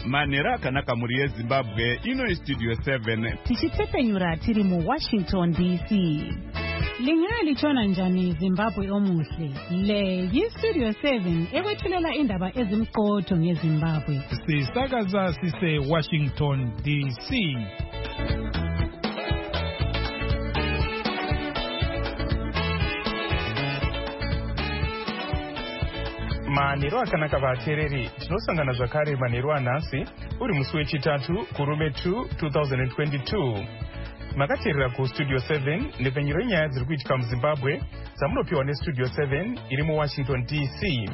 Manhero akanaka muri yeZimbabwe, ino iStudio 7. Tichitepenyura tiri mu Washington DC. Lingalitshona njani Zimbabwe omuhle? Le yiStudio 7 ekwethulela indaba ezimqotho ngeZimbabwe. Sisakaza sise Washington DC. Manhero akanaka vateereri, tinosangana zvakare manhero anhasi uri musi wechitatu kurume 2 2022. Makateerera kuStudio 7 nepenyero yenyaya dziri kuitika muZimbabwe dzamunopiwa neStudio 7 iri muWashington DC.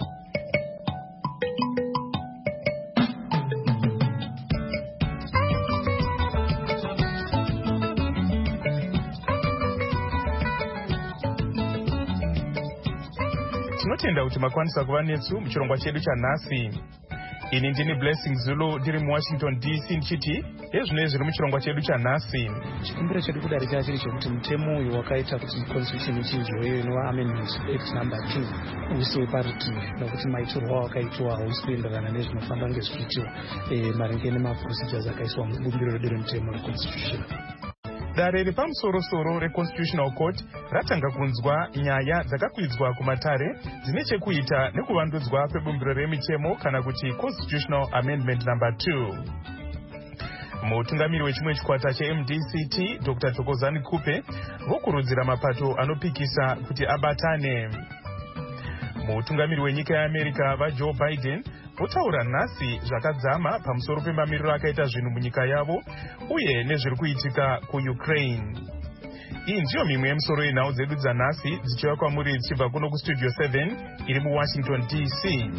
Tinotenda kuti makwanisa kuva netsu muchirongwa chedu chanhasi. Ini ndini Blessing Zulu ndiri muWashington DC ndichiti ezvino zviri muchirongwa chedu chanhasi. Chikumbiro chedu kudarika chiri chokuti mutemo uyu wakaita kuti constitution ichinjwe inova Amendment Act number 2 uiswe parutivi nokuti maitirwo wakaitwa hausi kuenderana nezvinofamba ngezvichiitwa maringe nemaprocedures akaiswa mubumbiro redu remutemo reconstitution. Dare repamusoro-soro reConstitutional Court ratanga kunzwa nyaya dzakakwidzwa kumatare dzine chekuita nekuvandudzwa kwebumbiro remitemo kana kuti Constitutional Amendment number 2. Mutungamiri wechimwe chikwata cheMDCT Dr. Thokozani Kupe vokurudzira mapato anopikisa kuti abatane. Mutungamiri wenyika yeAmerica vaJoe Biden votaura nhasi zvakadzama pamusoro pemamiriro akaita zvinhu munyika yavo uye nezviri kuitika kuUkraine. Iyi ndiyo mimwe yemisoro yenhau dzedu dzanhasi dzichiva kwamuri dzichibva kuno kuStudio 7 iri muWashington DC.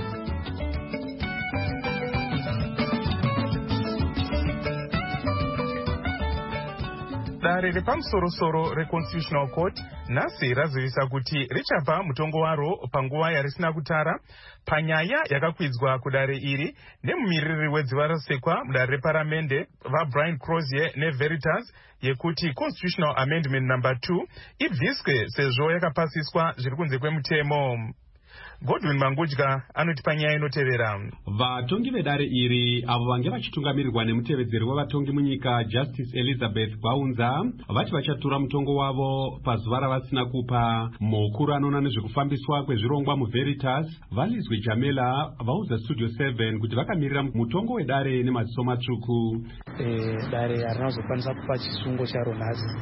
Dare repamusoro-soro reConstitutional Court nhasi razivisa kuti richapa mutongo waro panguva yarisina kutara panyaya yakakwidzwa kudare iri nemumiriri wedziva rasekwa mudare reparamende vaBrian Crozier neVeritas yekuti Constitutional Amendment number 2 ibviswe sezvo yakapasiswa zviri kunze kwemutemo. Godwin Mangudya anoti panyaya inotevera. Vatongi vedare iri avo vange vachitungamirirwa nemutevedzeri wavatongi munyika Justice Elizabeth Baunza vati vachatura mutongo wavo pazuva ravasina kupa. Mukuru anoona nezvekufambiswa kwezvirongwa muVeritas Valizwe Jamela vaudza Studio 7 kuti vakamirira mutongo wedare nemaziso matsvuku. Dare harinazokwanisa kupa chisungo charo nhasi.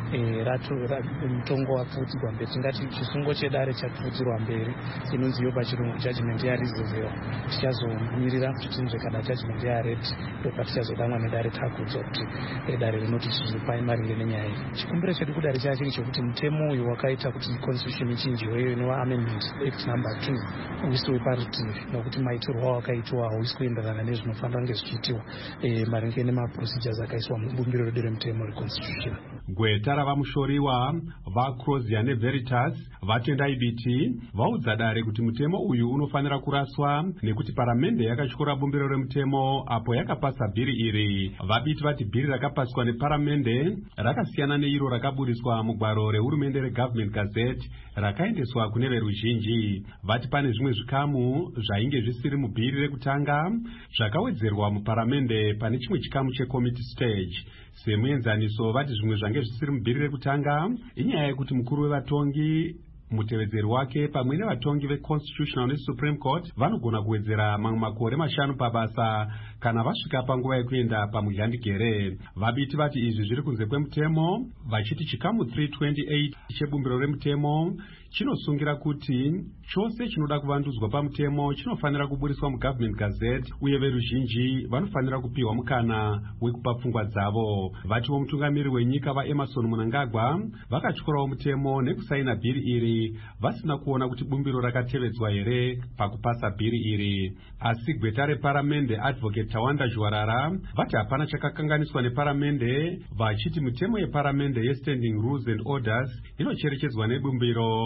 Mutongo wapfutirwa mberi, tingati chisungo chedare chapfutirwa mberi inonzi yo pachirungu judgment yareserve. Tichazomirira kuti tinzwe kana judgment yareti ndopa tichazodamwa nedare takudzwa kuti dare rinoti chizopai maringe nenyaya iyi. Chikumbiro chedu kudare chachiri chokuti mutemo uyu wakaita kuti constitution ichinjwe inova Amendment Act number 2 uiswe parutivi nokuti maitirwo wakaitwa hausi kuenderana nezvinofamba ngezvichiitwa maringe nemaprocedures akaiswa mubumbiro redu remutemo reconstitution. Gweta ravamushoriwa vaCrozier neVeritas vatendai biti vaudza dare kuti mutemo uyu unofanira kuraswa nekuti paramende yakatyora bumbiro remutemo apo yakapasa bhiri iri. Vabiti vati bhiri rakapaswa neparamende rakasiyana neiro rakaburiswa mugwaro rehurumende reGovernment Gazette rakaendeswa kune veruzhinji. Vati pane zvimwe zvikamu zvainge zvisiri mubhiri rekutanga zvakawedzerwa muparamende pane chimwe chikamu checommittee stage. Semuenzaniso vati zvimwe zvange zvisiri mubhiri rekutanga inyaya yekuti mukuru wevatongi mutevedzeri wake pamwe nevatongi veConstitutional neSupreme Court vanogona kuwedzera mamwe makore 5 pabasa kana vasvika panguva yekuenda pamugandikere. Vabiti vati izvi zviri kunze kwemutemo vachiti chikamu 328 chebumbiro remutemo chinosungira kuti chose chinoda kuvandudzwa pamutemo chinofanira kuburiswa muGovernment Gazette uye veruzhinji vanofanira kupiwa mukana wekupa pfungwa dzavo. Vatiwo mutungamiri wenyika vaEmerson Mnangagwa vakatyorawo mutemo nekusaina bhiri iri vasina kuona kuti bumbiro rakatevedzwa here pakupasa bhiri iri. Asi gweta reparamende Advocate Tawanda Jwarara vati hapana chakakanganiswa neparamende vachiti mitemo yeparamende yeStanding Rules and Orders inocherechedzwa nebumbiro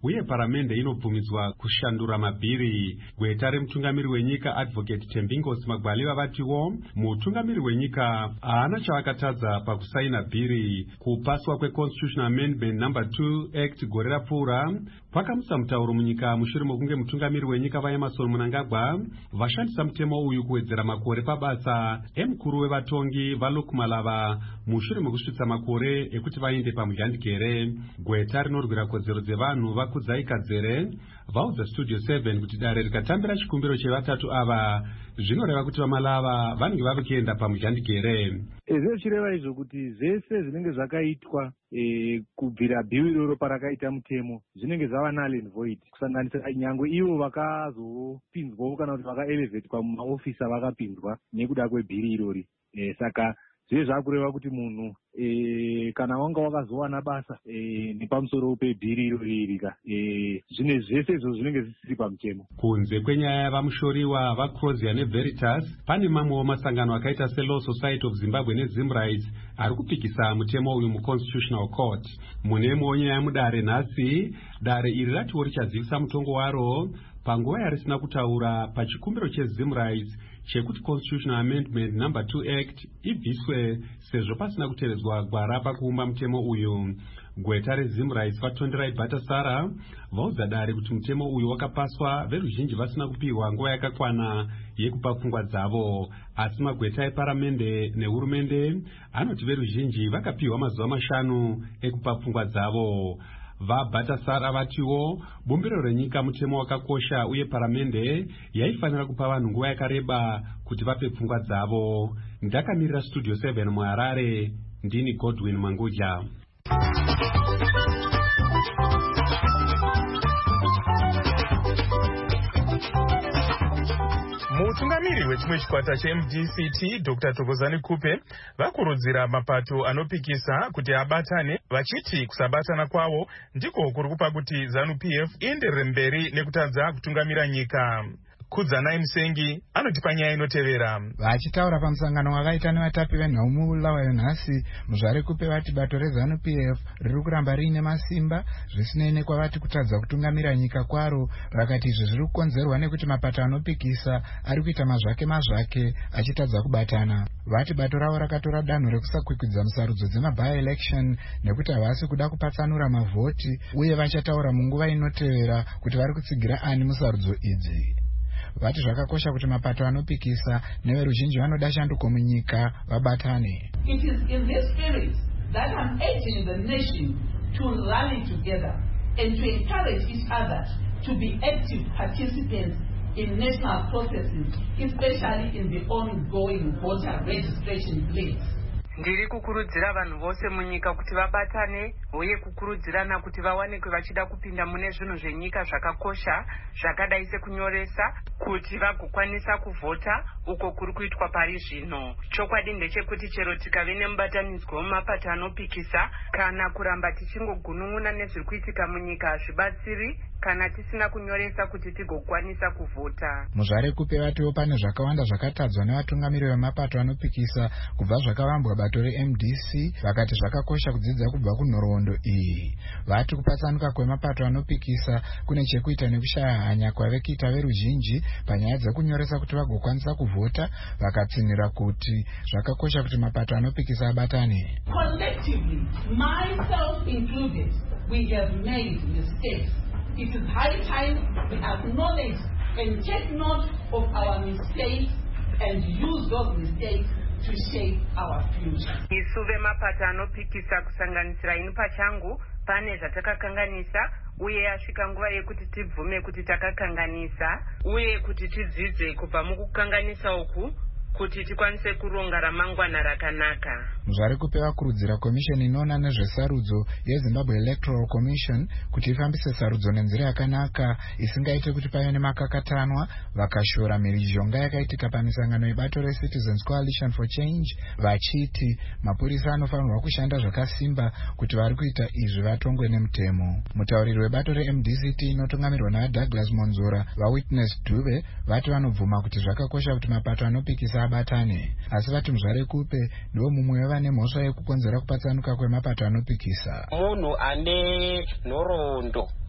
uye paramende inobvumidzwa kushandura mabhiri. Gweta remutungamiri wenyika Advocate Tembingos Magwaliva vatiwo mutungamiri wenyika haana chavakatadza pakusaina bhiri. Kupaswa kweConstitutional Amendment No. 2 Act gore rapfuura kwakamutsa mutauro munyika mushure mokunge mutungamiri wenyika vaEmerson Mnangagwa vashandisa mutemo uyu kuwedzera makore pabasa emukuru wevatongi vaLukmalava mushure mokusvitsa makore ekuti vaende pamugandikere. Gweta rinorwira kodzero dzevanhu vaKudzai Kadzere vaudza Studio 7 kuti dare rikatambira chikumbiro chevatatu ava zvinoreva kuti vaMalava vanenge vava kuenda pamugandikere. Zvichireva izvo kuti zvese zvinenge zvakaitwa kubvira bhiri iroro parakaita mutemo zvinenge zvava null and void, kusanganisira nyangwe ivo vakazopinzwawo kana kuti vakaelevetwa mumaofisa vakapinzwa nekuda kwebhiri irori. Saka zviye zvakureva kuti munhu kana wanga wakazowana basa nepamusoro pebhiri irorika zvine zvese izvo zvinenge zvisiri pamutemo. Kunze kwenyaya yavamushoriwa vaCrozia neVeritas, pane mamwewo masangano akaita seLaw Society of Zimbabwe neZimRights ari kupikisa mutemo uyu muConstitutional Court. Mune nyaya mudare nhasi, dare iri ratiwo richadzivisa mutongo waro panguva yarisina kutaura pachikumbiro cheZimRights chekuti Constitutional Amendment No. 2 Act ibviswe sezvo pasina kutevedzwa gwara pakuumba mutemo uyu. Gweta reZimRights vaTonderai Bhatasara vaudza dare kuti mutemo uyu wakapaswa veruzhinji vasina kupiwa nguva yakakwana yekupa pfungwa dzavo, asi magweta eparamende nehurumende anoti veruzhinji vakapiwa mazuva 5 ekupa pfungwa dzavo. VaBhatasara vatiwo bumbiro renyika mutemo wakakosha uye paramende yaifanira kupa vanhu nguva yakareba kuti vape pfungwa dzavo. Ndakamirira Studio 7 muHarare, ndini Godwin Manguja. Mutungamiri wechimwe chikwata cheMDCT Dr. Thokozani Kupe vakurudzira mapato anopikisa kuti abatane, vachiti kusabatana kwavo ndiko kuri kupa kuti ZANU-PF ienderere mberi nekutadza kutungamira nyika. Kudzanai Musengi anoti panyaya inotevera. Vachitaura pamusangano wakaita nevatapi venhau muLawayo nhasi, Muzvare Kupe vati bato reZANU-PF riri kuramba riine masimba zvisinei nekwavati kutadza kutungamira nyika kwaro. Vakati izvi zviri kukonzerwa nekuti mapato anopikisa ari kuita mazvake achitadza kubatana. Vati bato ravo rakatora danho rekusakwikwidza musarudzo dzema-by-election nekuti havasi kuda kupatsanura mavhoti, uye vachataura munguva inotevera kuti vari kutsigira ani musarudzo idzi. Vati zvakakosha kuti mapato anopikisa neveruzhinji vanoda shanduko munyika vabatane. It is in this spirit that I'm urging the nation to rally together and to encourage each other to be active participants in national processes, especially in the ongoing voter registration plays. Ndiri kukurudzira vanhu vose munyika kuti vabatane uye kukurudzirana kuti vawanikwe vachida kupinda mune zvinhu zvenyika zvakakosha zvakadai sekunyoresa kuti vagokwanisa kuvhota uko kuri kuitwa pari zvino. Chokwadi ndechekuti chero tikave nemubatanidzwa wemapato anopikisa kana kuramba tichingogunun'una nezviri kuitika munyika hazvibatsiri kana tisina kunyoresa kuti tigokwanisa kuvhota. Muzvare Kupe vatiwo pane zvakawanda zvakatadzwa nevatungamiri vemapato anopikisa kubva zvakavambwa bato reMDC, vakati zvakakosha kudzidza kubva kunhoroondo iyi. Vati kupatsanuka kwemapato anopikisa kune chekuita nekushaya hanya kwavekuita veruzhinji panyaya dzekunyoresa kuti vagokwanisa kuvhota, vakatsinhira kuti zvakakosha kuti mapato anopikisa abatane. Collectively, myself included, we have made mistakes. It is high time we acknowledge and take note of our mistakes and use those mistakes to shape our future. Isu vemapato anopikisa kusanganisira ini pachangu pane zvatakakanganisa, uye yasvika nguva yekuti tibvume kuti takakanganisa uye kuti tidzidze kubva mukukanganisa uku kuti tikwanise kuronga ramangwana rakanaka. Muzvare Kupe vakurudzira komisheni inoona nezvesarudzo yeZimbabwe Electoral Commission kuti ifambise sarudzo nenzira yakanaka isingaite kuti pave nemakakatanwa. Vakashora mhirizhonga yakaitika pamisangano yebato reCitizens Coalition for Change vachiti mapurisa anofanirwa kushanda zvakasimba kuti vari kuita izvi vatongwe nemutemo. Mutauriri webato reMDCT inotungamirwa naDouglas Monzora vaWitness Dube vati vanobvuma kuti zvakakosha kuti mapato anopikisa abatane, asi vati Muzvare Kupe ndiwo mumwe wevane mhosva yekukonzera kupatsanuka kwemapato anopikisa. Munhu ane nhoroondo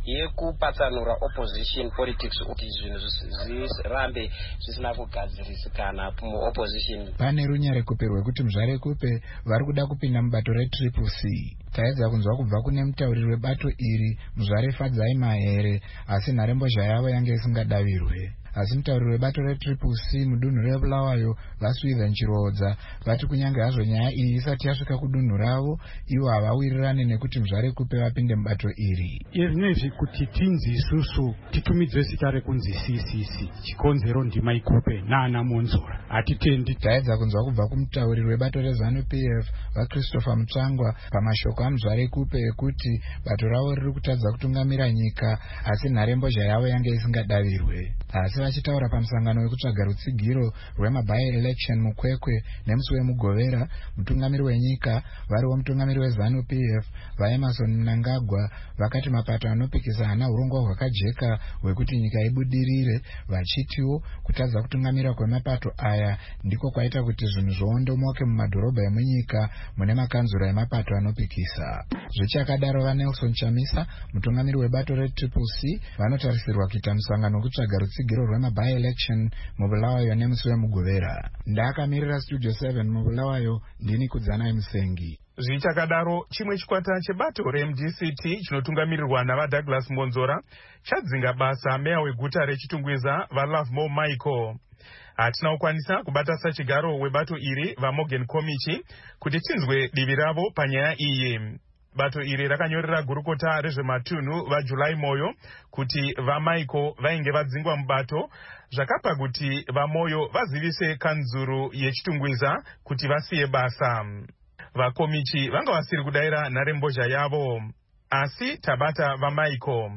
yekupatsanura opposition politics kuti zvinhu zvirambe zvisina kugadzirisikana muopposition. Pane runyarekupe rwekuti muzvarekupe vari kuda kupinda mubato reCCC. Taedza kunzwa kubva kune mutauriri webato iri muzvarefadzai mahere, asi nharembozha yavo yange isingadavirwe. Asi mutauriri webato reCCC mudunhu reBulawayo vaSwithen Chirodza vati kunyange hazvo nyaya iyi isati yasvika kudunhu ravo, ivo havawirirani nekuti muzvarekupe vapinde mubato iri. Izvinezvi kuti tinzi isusu titumidzwe zita rekunzi CCC, chikonzero ndima ikupe nana Monzora, hatitendi. Taedza kunzwa kubva kumutauriri webato reZANU-PF vaChristopher Mutsvangwa pamashoko amuzvarekupe ekuti bato ravo riri kutadza kutungamira nyika, asi nharembozha yavo yange isingadavirwe. Asi vachitaura pamusangano wekutsvaga rutsigiro rwema-by-election muKwekwe nemusi wemuGovera, mutungamiri wenyika variwo mutungamiri weZANU-PF vaEmerson Mnangagwa vakati mapato anopikisa hana urongwa hwakajeka hwekuti nyika ibudirire, vachitiwo kutadza kutungamira kwemapato aya ndiko kwaita kuti zvinhu zvoondomoke mumadhorobha emunyika mune makanzura emapato anopikisa. Zvichakadaro vaNelson Chamisa mutungamiri webato reCCC vanotarisirwa kuita musangano wekutsvaga rutsigiro rwema-by-election muBulawayo nemusi wemuGovera. Ndakamirira Studio 7 muBulawayo, ndini Kudzanai Musengi. Zvichakadaro, chimwe chikwata chebato reMDCT chinotungamirirwa navaDouglas Monzora chadzinga basa meya weguta reChitungwiza vaLovemore Michael. Hatina kukwanisa kubatasa chigaro webato iri vaMorgan Komichi kuti tinzwe divi ravo panyaya iyi. Bato iri rakanyorera gurukota rezvematunhu vaJuly Moyo kuti vaMichael vainge vadzingwa mubato, zvakapa kuti vaMoyo vazivise kanzuru yeChitungwiza kuti vasiye basa. VaKomichi vanga vasiri kudaira nharembozha yavo, asi tabata vaMichael.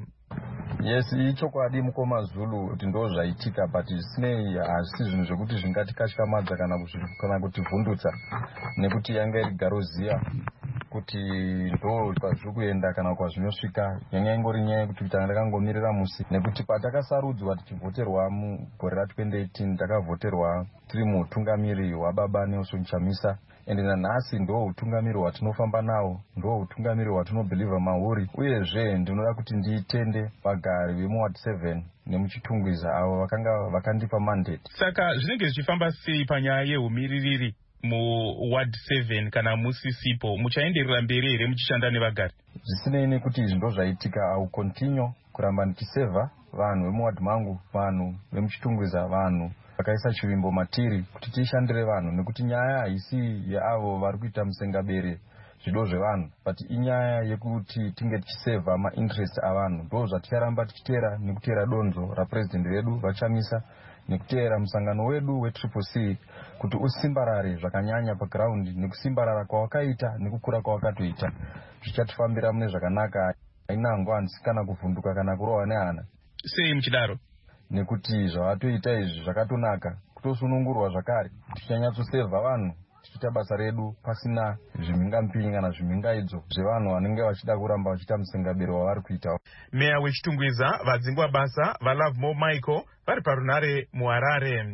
Yes, ichokwadi mukoma Zulu kuti ndo zvaitika, but zvisinei hazvisi zvinhu zvekuti zvingatikatyamadza kana kuti vhundutsa, nekuti yanga iri garoziya kuti ndo kwazviri kuenda kana kwazvinosvika. Yanga ingori nyaya yekuti ndakangomirira musi, nekuti patakasarudzwa tichivhoterwa mugore ra2018 takavhoterwa tiri mutungamiri wababa Nelson Chamisa, ende nanhasi ndo utungamiri hwatinofamba nawo, ndo utungamiri hwatinobhilivha mauri. Uyezve ndinoda kuti ndiitende vagari vemuWard 7 nemuChitungwiza avo vakandipa mandate. Saka zvinenge zvichifamba sei panyaya yeumiririri muWard 7 kana musisipo? Muchaenderera mberi here muchishanda nevagari? Zvisinei nekuti izvi ndo zvaitika, au continue kuramba ndichisevha vanhu vemuWard mangu, vanhu vemuChitungwiza, vanhu vakaisa chivimbo matiri kuti tishandire vanhu, nekuti nyaya haisi yeavo vari kuita musengabere zvido zvevanhu, but inyaya yekuti tinge tichisevha mainterest avanhu. Ndo zvaticharamba tichiteera, nekuteera donzo rapresident vedu vaChamisa, nekuteera musangano wedu weCCC kuti usimbarare zvakanyanya paground, nekusimbarara kwawakaita nekukura kwawakatoita zvichatifambira mune zvakanaka. Haina ngwanzi kana kuvhunduka kana kurohwa nehana. Sei muchidaro? Nekuti zvavatoita izvi zvakatonaka, kutosunungurwa zvakare, tichanyatsosevha vanhu tichiita basa redu pasina zvimhingamupinyi kana zvimhingaidzo zvevanhu vanenge vachida kuramba vachiita musengaberi wavari kuita. Meya weChitungwiza vadzingwa basa vaLovemore Michael vari parunhare muHarare.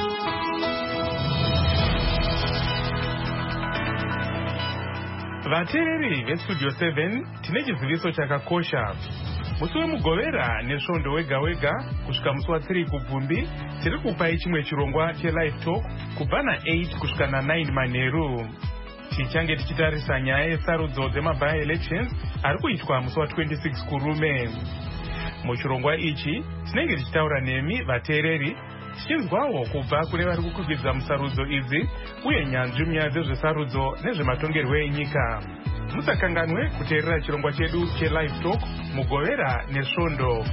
Vateereri veStudio 7, tine chiziviso chakakosha. Musi wemuGovera nesvondo wega wega kusvika musi wa3 kuBvumbi tiri kupai chimwe chirongwa chelive talk kubva na8 kusvika na9 manheru. Tichange tichitarisa nyaya yesarudzo dzema-by-elections ari kuitwa musi wa26 kuRume. Muchirongwa ichi tinenge tichitaura nemi vateereri, tichinzwawo kubva kune vari kukwikwidzwa musarudzo idzi uye nyanzvi munyaya dzezvesarudzo nezvematongerwo enyika. Musakanganwe kuteerera chirongwa chedu chelive talk muGovera nesvondo.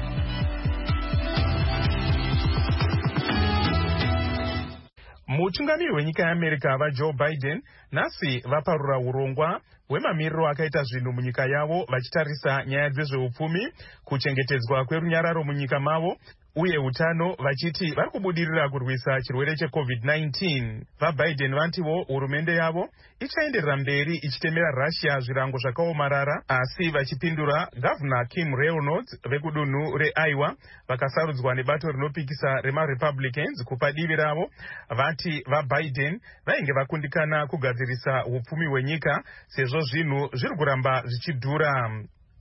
Mutungamiri wenyika yeAmerica vaJoe Biden nhasi vaparura urongwa hwemamiriro akaita zvinhu munyika yavo, vachitarisa nyaya dzezveupfumi, kuchengetedzwa kwerunyararo munyika mavo uye utano, vachiti vari kubudirira kurwisa chirwere cheCovid-19. VaBiden vantiwo hurumende yavo ichaenderera mberi ichitemera Russia zvirango zvakaomarara, asi vachipindura Governor Kim Reynolds vekudunhu reIowa vakasarudzwa nebato rinopikisa remaRepublicans kupa divi ravo, vati vaBiden vainge vakundikana kugadzirisa upfumi hwenyika sezvo zvinhu zviri kuramba zvichidhura.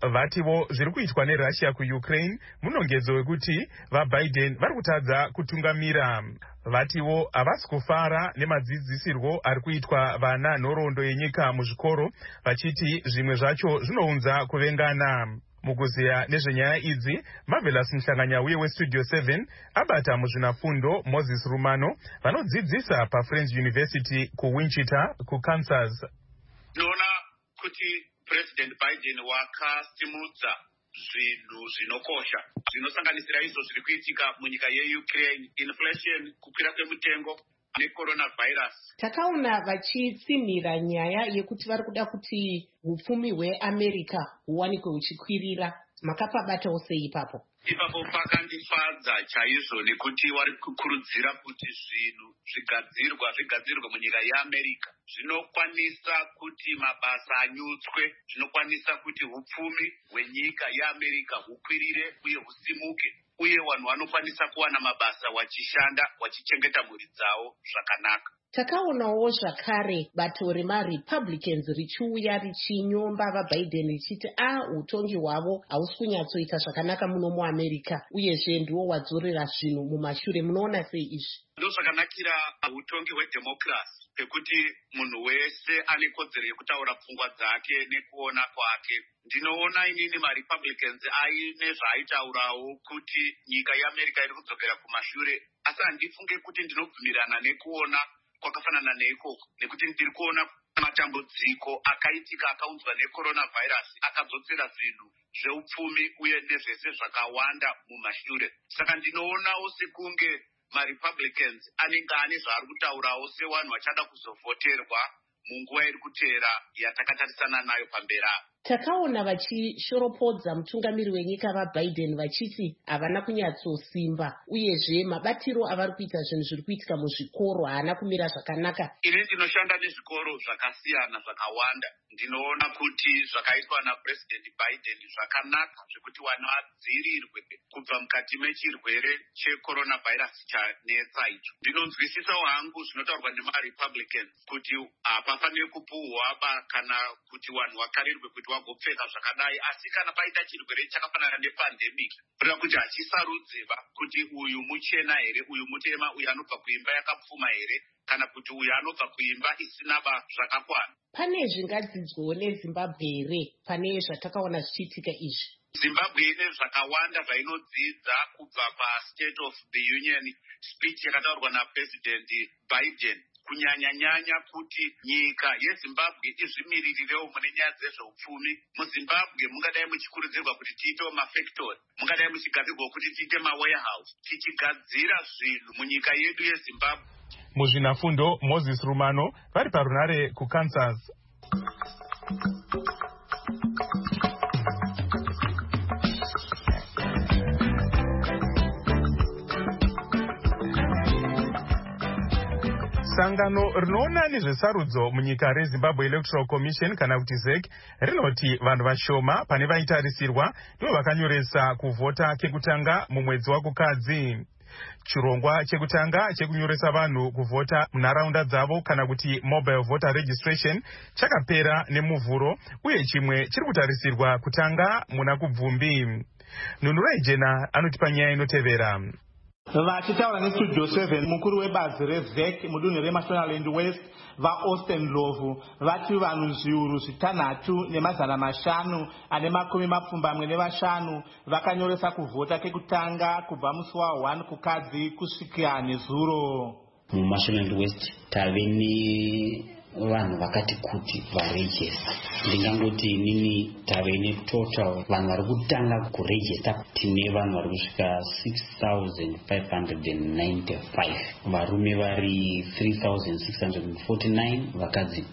vativo zviri kuitwa neRussia kuUkraine munongedzo wekuti vaBiden vari kutadza kutungamira. Vativo havasi kufara nemadzidzisirwo ari kuitwa vana nhoroondo yenyika muzvikoro, vachiti zvimwe zvacho zvinounza kuvengana. Mukuzeya nezvenyaya idzi, Marvelous Mhlanganyauye weStudio 7 abata muzvinafundo Moses Rumano vanodzidzisa paFriends University kuWichita kuKansas. Tinoona kuti President Biden wakasimudza zvinhu zvinokosha zvinosanganisira izvo zviri kuitika munyika yeUkraine, inflation, kukwira kwemutengo necoronavirus. Takaona vachitsimira nyaya yekuti vari kuda kuti hupfumi hweAmerica huwanikwe huchikwirira. Makapabatawo sei ipapo? Ipapo pakandifadza chaizvo nekuti vari kukurudzira kuti zvinhu zvigadzirwe munyika yeAmerica. Zvinokwanisa kuti mabasa anyutswe, zvinokwanisa kuti hupfumi hwenyika yeAmerica hukwirire uye husimuke, uye vanhu vanokwanisa kuwana mabasa wachishanda, wachichengeta mhuri dzavo zvakanaka. Takaonawo zvakare bato remaRepublicans richiuya richinyomba vaBiden richiti utongi hwavo hausi kunyatsoita zvakanaka muno muAmerica, uyezve ndiwo wadzorera zvinhu mumashure. Munoona sei izvi? Ndozvakanakira utongi hwedhemokirasi, pekuti munhu wese ane kodzero yekutaura pfungwa dzake nekuona kwake. Ndinoona inini maRepublicans aine zvaaitaurawo kuti nyika yeAmerica iri kudzokera kumashure, asi handifunge kuti ndinobvumirana nekuona kwakafanana neikoko, nekuti ndiri kuona matambudziko akaitika akaunzwa necoronavirus akadzotsera zvinhu zveupfumi uye nezvese zvakawanda mumashure. Saka ndinoonawo sekunge maRepublicans anenge ane zvaari kutaurawo sevanhu vachada kuzovhoterwa munguva iri kuteera yatakatarisana nayo pamberi apa. Takaona vachishoropodza mutungamiri wenyika vaBiden vachiti havana kunyatsosimba, uyezve mabatiro avari kuita zvinhu zviri kuitika muzvikoro haana kumira zvakanaka. Ini ndinoshanda nezvikoro zvakasiyana zvakawanda. Ndinoona kuti zvakaitwa naPresident Biden zvakanaka, zvekuti vana vadzivirirwe kubva mukati mechirwere checoronavirus chanetsa icho. Ndinonzwisisawo hangu zvinotaurwa nemaRepublicans kuti hapafaniri kupuhwa kana kuti vanhu vakarirwe kuti vagopfeka zvakadai, asi kana paita chirwere chakafanana nepandemic, kuda kuti hachisarudziva kuti uyu muchena here, uyu mutema, uyu anobva kuimba yakapfuma here, kana kuti uyu anobva kuimba isina zvakakwana. Pane zvingadzidzwawo neZimbabwe here pane zvatakaona zvichiitika izvi? Zimbabwe ine zvakawanda zvainodzidza kubva paState of the Union speech yakataurwa naPresident Biden, kunyanya kuti nyika yeZimbabwe izvimiririrewo mune nyaya dzezveupfumi. MuZimbabwe mungadai muchikurudzirwa kuti tiitewo mafactory, mungadai muchigadzirwa kuti tiite mawarehouse, tichigadzira zvinhu munyika yedu yeZimbabwe. Muzvinafundo Moses Rumano vari parunare kuKansas. Sangano rinoona nezvesarudzo munyika reZimbabwe Electoral Commission kana kuti ZEC rinoti vanhu vashoma pane vaitarisirwa ndivo vakanyoresa kuvhota kekutanga mumwedzi wakukadzi. Chirongwa chekutanga chekunyoresa vanhu kuvhota munharaunda dzavo kana kuti mobile voter registration chakapera nemuvhuro, uye chimwe chiri kutarisirwa kutanga muna kubvumbi. Nunura Ijena anotipa nyaya inotevera. Vachitaura neStudio 7 mukuru webazi reZEC mudunhu reMashonaland West vaAustin Ndlovu vati vanhu zviuru 6,500 ane makumi mapfumbamwe nevashanu vakanyoresa kuvhota kekutanga kubva musi wa1 kukadzi kusvika nezuro. MuMashonaland West tave vanhu vakati kuti varejesta. Ndingangoti inini tave netotal vanhu vari kutanga kurejesta tine vanhu vari kusvika 6,595, varume vari 3,649, vakadzi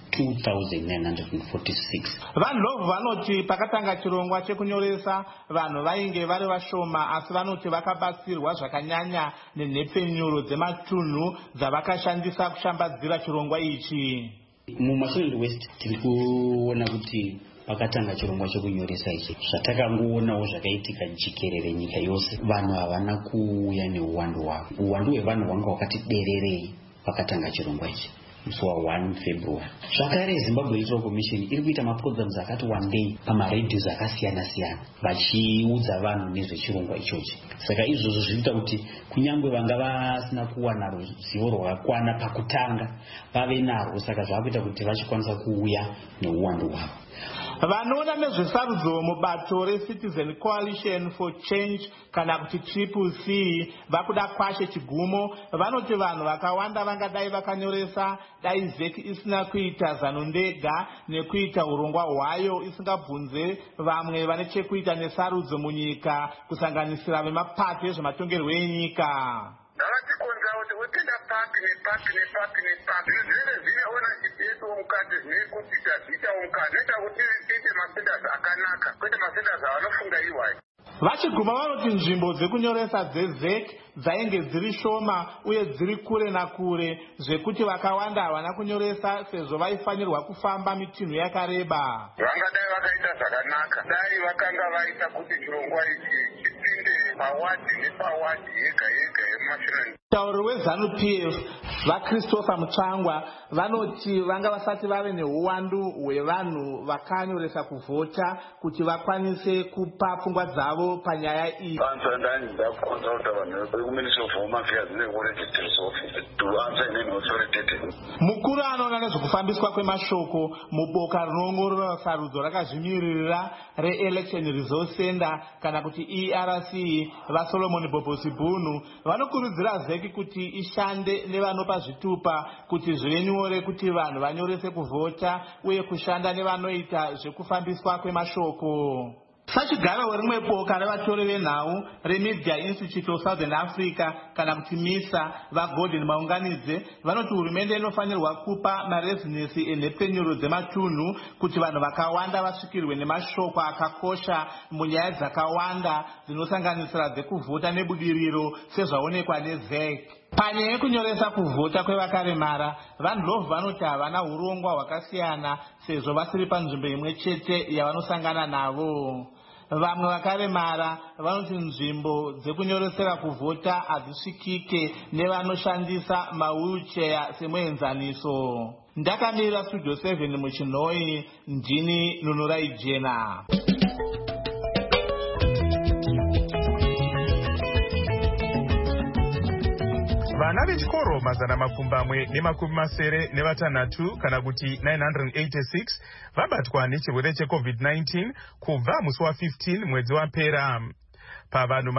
2,946. VaNdlovu vanoti pakatanga chirongwa chekunyoresa vanhu vainge vari vashoma, asi vanoti vakabatsirwa zvakanyanya nenhepfenyuro dzematunhu dzavakashandisa kushambadzira chirongwa ichi. MuMashonaland West tiri kuona kuti pakatanga chirongwa chekunyoresa ichi zvatakangoonawo zvakaitika jikerere nyika yose, vanhu havana kuuya neuwandu hwavo. Uwandu hwevanhu hwanga hwakati dererei pakatanga chirongwa ichi. musi wa1 February. Zvakare Zimbabwe Electoral Commission iri kuita maprograms akati wandei pamaredhios akasiyana siyana vachiudza vanhu nezvechirongwa ichochi. Saka izvozvo zvinoita kuti kunyangwe vanga vasina kuwana ruzivo rwakakwana pakutanga vave narwo, saka zvakuita kuti vachikwanisa kuuya neuwandu hwavo. Vanoona nezvesarudzo mubato reCitizen Coalition for Change kana kuti CCC vakuda kwashe chigumo. Vanoti vanhu vakawanda vangadai vakanyoresa dai ZEC isina kuita zano ndega nekuita urongwa hwayo isingabvunze vamwe vane chekuita nesarudzo munyika kusanganisira vemapato ezvematongerwo enyika. Vachiguma vanoti nzvimbo dzekunyoresa dzeZEC dzainge dziri shoma uye dziri kure nakure zvekuti vakawanda havana kunyoresa sezvo vaifanirwa kufamba mitinhu yakareba. Vangadai vakaita zvakanaka dai vakanga vaita kuti chirongwa ichi chipinde pawadhi nepawadhi yega yega yemashinani. Mutauri weZANU-PF vaChristopher Mutsvangwa vanoti vanga vasati vave neuwandu hwevanhu vakanyoresa kuvhota kuti vakwanise kupa pfungwa dzavo panyaya iyi. Mukuru anoona nezvekufambiswa kwemashoko muboka rinoongorora sarudzo rakazvimiririra reElection Resource Center kana kuti ERC vaSolomon Bobosi Bunu vanokurudzira ZEC kuti ishande nevanopa zvitupa kuti zvive nyore kuti vanhu vanyorese kuvhota uye kushanda nevanoita zvekufambiswa kwemashoko. Sachigaro werimwe boka revatori venhau reMedia Institute of Southern Africa kana kuti MISA vaGordon Maunganidze vanoti hurumende inofanirwa kupa marezinesi enhepfenyuro dzematunhu kuti vanhu vakawanda vasvikirwe nemashoko akakosha munyaya dzakawanda dzinosanganisira dzekuvhota nebudiriro sezvaonekwa neZEC. Panyaya yekunyoresa kuvhota kwevakaremara, vanhu vanoti havana urongwa hwakasiyana sezvo vasiri panzvimbo imwe chete yavanosangana navo. Vamwe vakaremara vanoti nzvimbo dzekunyoresera kuvhota hadzisvikike nevanoshandisa mawheelchair semuenzaniso. Ndakamirira Studio 7 muChinoi, ndini Nunurai Jena. Vana vechikoro 776 kana kuti 986 vabatwa nechirwere cheCovid-19 kubva musi wa15 mwedzi wapera. Pavanhu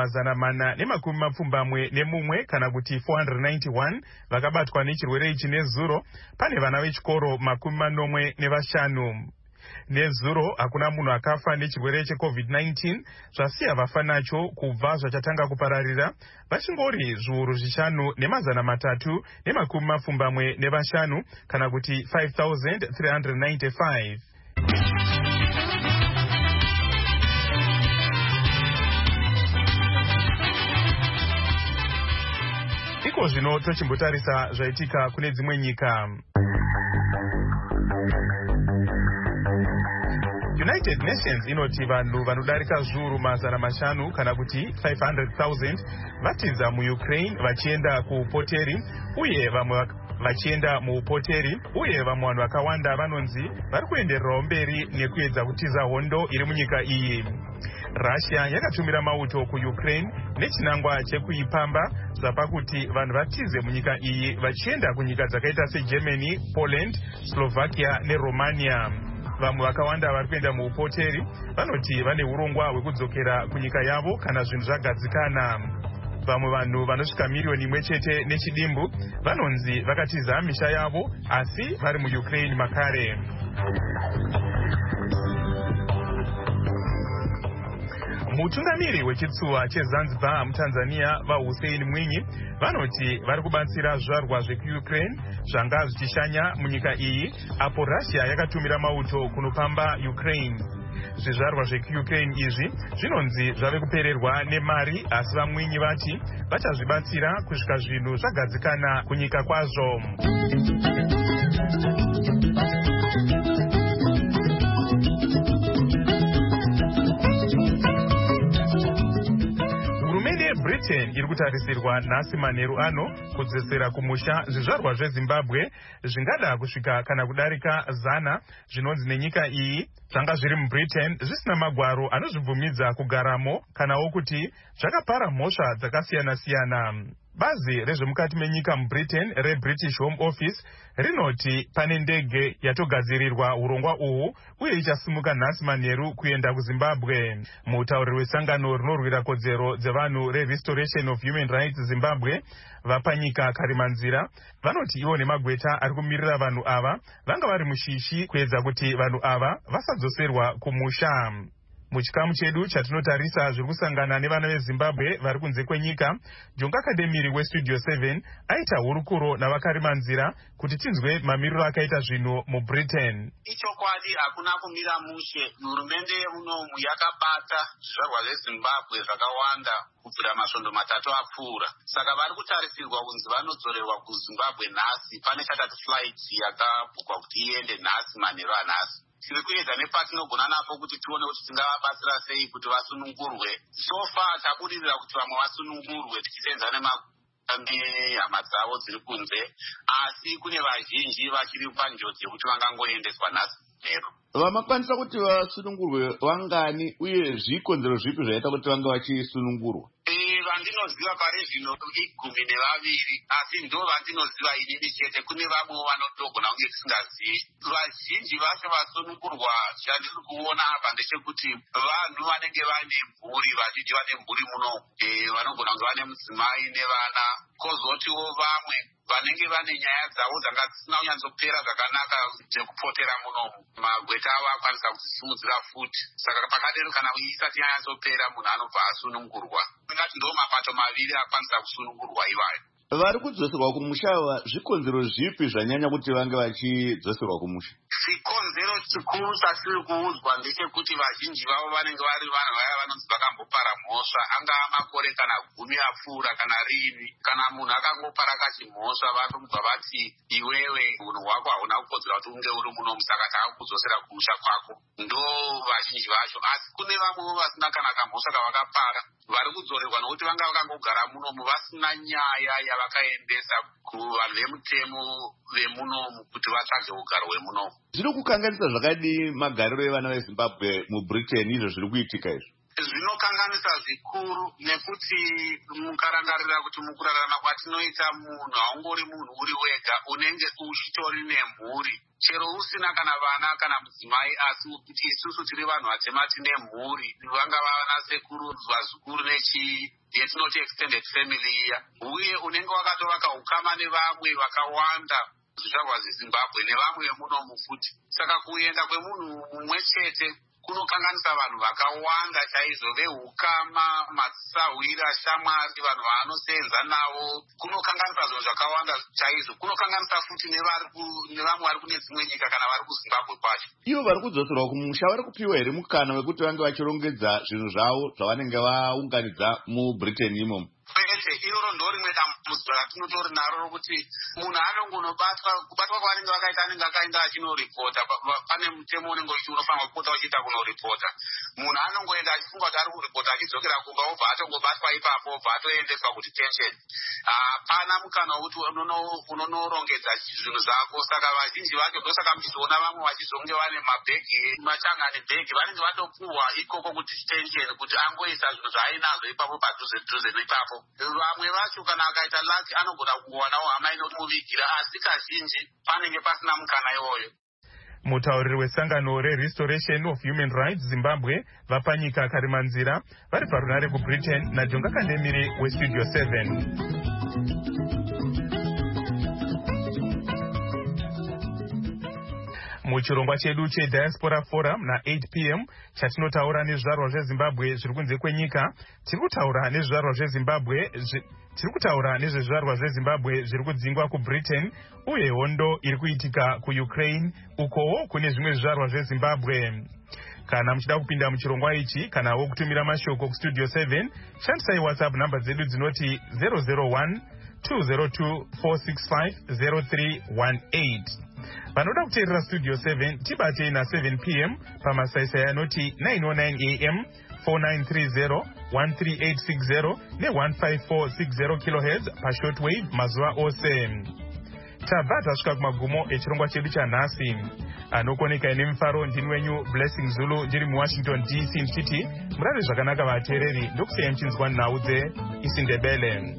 421 kana kuti 491 vakabatwa nechirwere ichi nezuro, pane vana vechikoro 45. Nezuro hakuna munhu akafa nechirwere cheCovid-19, zvasiya vafa nacho kubva zvachatanga kupararira vachingori zviuru 5,375 kana kuti 5,395. Iko zvino tochimbotarisa zvaitika kune dzimwe nyika. United Nations inoti vanhu vanodarika zviuru 500 kana kuti 500,000 vatinza muUkraine vachienda kuupoteri uye vamwe vachienda muupoteri uye vamwe vanhu vakawanda vanonzi vari kuendererawo mberi nekuedza kutiza hondo iri munyika iyi. Russia yakatumira mauto kuUkraine nechinangwa chekuipamba zvapakuti vanhu vatize munyika iyi vachienda kunyika dzakaita seGermany, Poland, Slovakia neRomania. Vamwe vakawanda vari kuenda muupoteri vanoti vane urongwa hwekudzokera kunyika yavo kana zvinhu zvagadzikana. Vamwe vanhu vanosvika miriyoni 1 nechidimbu vanonzi vakatiza misha yavo asi vari muUkraine makare. Mutungamiri wechitsuwa cheZanzibar muTanzania vaHussein Mwinyi vanoti vari kubatsira zvizvarwa zvekuUkraine zvanga zvichishanya munyika iyi apo Russia yakatumira mauto kunopamba Ukraine. Zvizvarwa zvekuUkraine izvi zvinonzi zvave kupererwa nemari asi vaMwinyi vati vachazvibatsira kusvika zvinhu zvagadzikana kunyika kwazvo. yebritain iri kutarisirwa nhasi manheru ano kudzosera kumusha zvizvarwa zvezimbabwe zvingada kusvika kana kudarika 100 zvinonzi nenyika iyi zvanga zviri mubritain zvisina magwaro anozvibvumidza kugaramo kanawo kuti zvakapara mhosva dzakasiyana-siyana. Bazi rezvemukati menyika mubritain reBritish Home Office rinoti pane ndege yatogadzirirwa urongwa uhu uye ichasimuka nhasi manheru kuenda kuZimbabwe. Mutauriri wesangano rinorwira kodzero dzevanhu reRestoration of Human Rights Zimbabwe vapanyika Karimanzira vanoti ivo nemagweta ari kumirira vanhu ava vanga vari mushishi kuedza kuti vanhu ava vasadzoserwa kumusha. Muchikamu chedu chatinotarisa zviri kusangana nevana veZimbabwe vari kunze kwenyika, Jonga Kademiri weStudio 7 aita hurukuro navakarimanzira kuti tinzwe mamiriro akaita zvinhu muBritain. Ichokwadi hakuna kumira mushe. Hurumende munomu yakabata zvizvarwa zveZimbabwe zvakawanda kubvira masvondo 3 apfuura. Saka vari kutarisirwa kunzi vanodzorerwa kuZimbabwe nhasi. Pane chartered flight yakabhukwa kuti iende nhasi manheru anhasi. Tiri kuedza nepatinogona napo kuti tione kuti tingavabatsira sei kuti vasunungurwe. Sofa tabudirira kuti vamwe vasunungurwe tichisenza nehama dzavo dziri kunze, asi kune vazhinji vachiri panjodzi yekuti vangangoendeswa nhasi manheru. Vamakwanisa kuti vasunungurwe vangani uye zvikonzero zvipi zvaita kuti vanga vachisunungurwa? Vandinoziva pari zvino 12, asi ndo vandinoziva inini chete. Kune vamwe vanotogona kunge tisingazivi. Vazhinji vacho vasunungurwa chandiri kuona apa ndechekuti vanhu vanenge vane mhuri, vazhinji vane mhuri muno, vanogona kunge vane mudzimai nevana, kozotiwo vamwe vanenge vane nyaya dzavo dzanga dzisina kunyatsopera zvakanaka dzekupotera munomu. Magweta avo akwanisa kudzisimudzira futi. Saka pakadero kana isati yanyatsopera munhu anobva asunungurwa. Ndingati ndo mapato maviri akwanisa kusunungurwa ivayo. Vari kudzoserwa kumusha ava zvikonzero zvipi zvanyanya kuti vange vachidzoserwa kumusha? Chikonzero chikuru chatiri kuudzwa ndechekuti vazhinji vavo vanenge vari vanhu vaya vanonzi vakambopara mhosva, angaa makore kana 10 apfuura kana riini. Kana munhu akangopara kachimhosva vanobva vati iwewe munhu wako hauna kukodzera kuti unge uri munomu, saka taakukudzosera kumusha kwako. Ndo vazhinji vacho. Asi kune vamwewo vasina kana kamhosva kavakapara vari kudzorerwa nokuti vanga vakangogara munomu vasina nyaya yavakaendesa kuvanhu vemutemo vemunomu kuti vatsvage ugaro hwemunomu. Zviri kukanganisa zvakadii magariro evana veZimbabwe muBritain izvo zviri kuitika izvo? Zvinokanganisa zvikuru nekuti mukarangarira kuti mukurarama kwatinoita munhu haungori munhu uri wega, unenge uchitori nemhuri. Chero usina kana vana kana mudzimai, asi kuti isusu tiri vanhu vatema tine mhuri, vangava vana sekuru, vazukuru yetinoti extended family iya. Uye unenge wakatovaka ukama nevamwe vakawanda zvizvarwa zveZimbabwe nevamwe vemunomu futi. Saka kuenda kwemunhu mumwe chete kunokanganisa vanhu vakawanda chaizvo, veukama, masahwira, shamwari, vanhu vaanosenza navo. Kunokanganisa zvinhu zvakawanda chaizvo. Kunokanganisa futi nevamwe vari kune dzimwe nyika kana vari kuZimbabwe kwacho. Ivo vari kudzoserwa kumusha vari kupiwa here mukana wekuti vange vachirongedza zvinhu zvavo zvavanenge vaunganidza muBritain imomo? Iroro ndo rimwe dambudziko ratinotori naro rokuti munhu anongonobatwa, kubatwa kwavanenge vakaita anenge akaenda achinoripota. Pane mutemo unenge unofanirwa kupota uchiita kunoripota. Munhu anongoenda achifunga kuti ari kuripota achidzokera kumba, obva atongobatwa ipapo, obva atoendeswa kuti tension. Hapana mukana wekuti unonorongedza zvinhu zvako. Saka vazhinji vacho ndosaka muchizoona vamwe vachizonge vane mabhegi, machangani bhegi, vanenge vatopuhwa ikoko kuti tension, kuti angoisa zvinhu zvaainazvo ipapo padhuze neipapo. Vamwe vacho kana akaita laki anogona kungowanawo hama inomuvigira, asi kazhinji panenge pasina mukana iwoyo. Mutauriri wesangano reRestoration of Human Rights Zimbabwe vapanyika Karimanzira vari parunare kuBritain naJonga Kademiri weStudio 7. Muchirongwa chedu cheDiaspora Forum na8 p.m. chatinotaura nezvizvarwa zveZimbabwe zviri kunze kwenyika, tiri kutaura nezvezvizvarwa zveZimbabwe zviri kudzingwa kuBritain uye hondo iri kuitika kuUkraine, ukowo kune zvimwe zvizvarwa zveZimbabwe. Kana muchida kupinda muchirongwa ichi kanawo kutumira mashoko kuStudio 7, shandisai WhatsApp namba dzedu dzinoti 001 202 465 0318. Vanoda kuteerera Studio 7 tibatei na7 p.m. pamasaisai anoti 909 a.m. 4930 13860 ne-15460 kilohertz pashortwave mazuva ose. tabva tasvika kumagumo echirongwa chedu chanhasi. Anokoneka nemufaro ndini wenyu Blessing Zulu ndiri muWashington DC City. Murave zvakanaka vateereri, ndokusiyai muchinzwa nhau dzeIsindebele.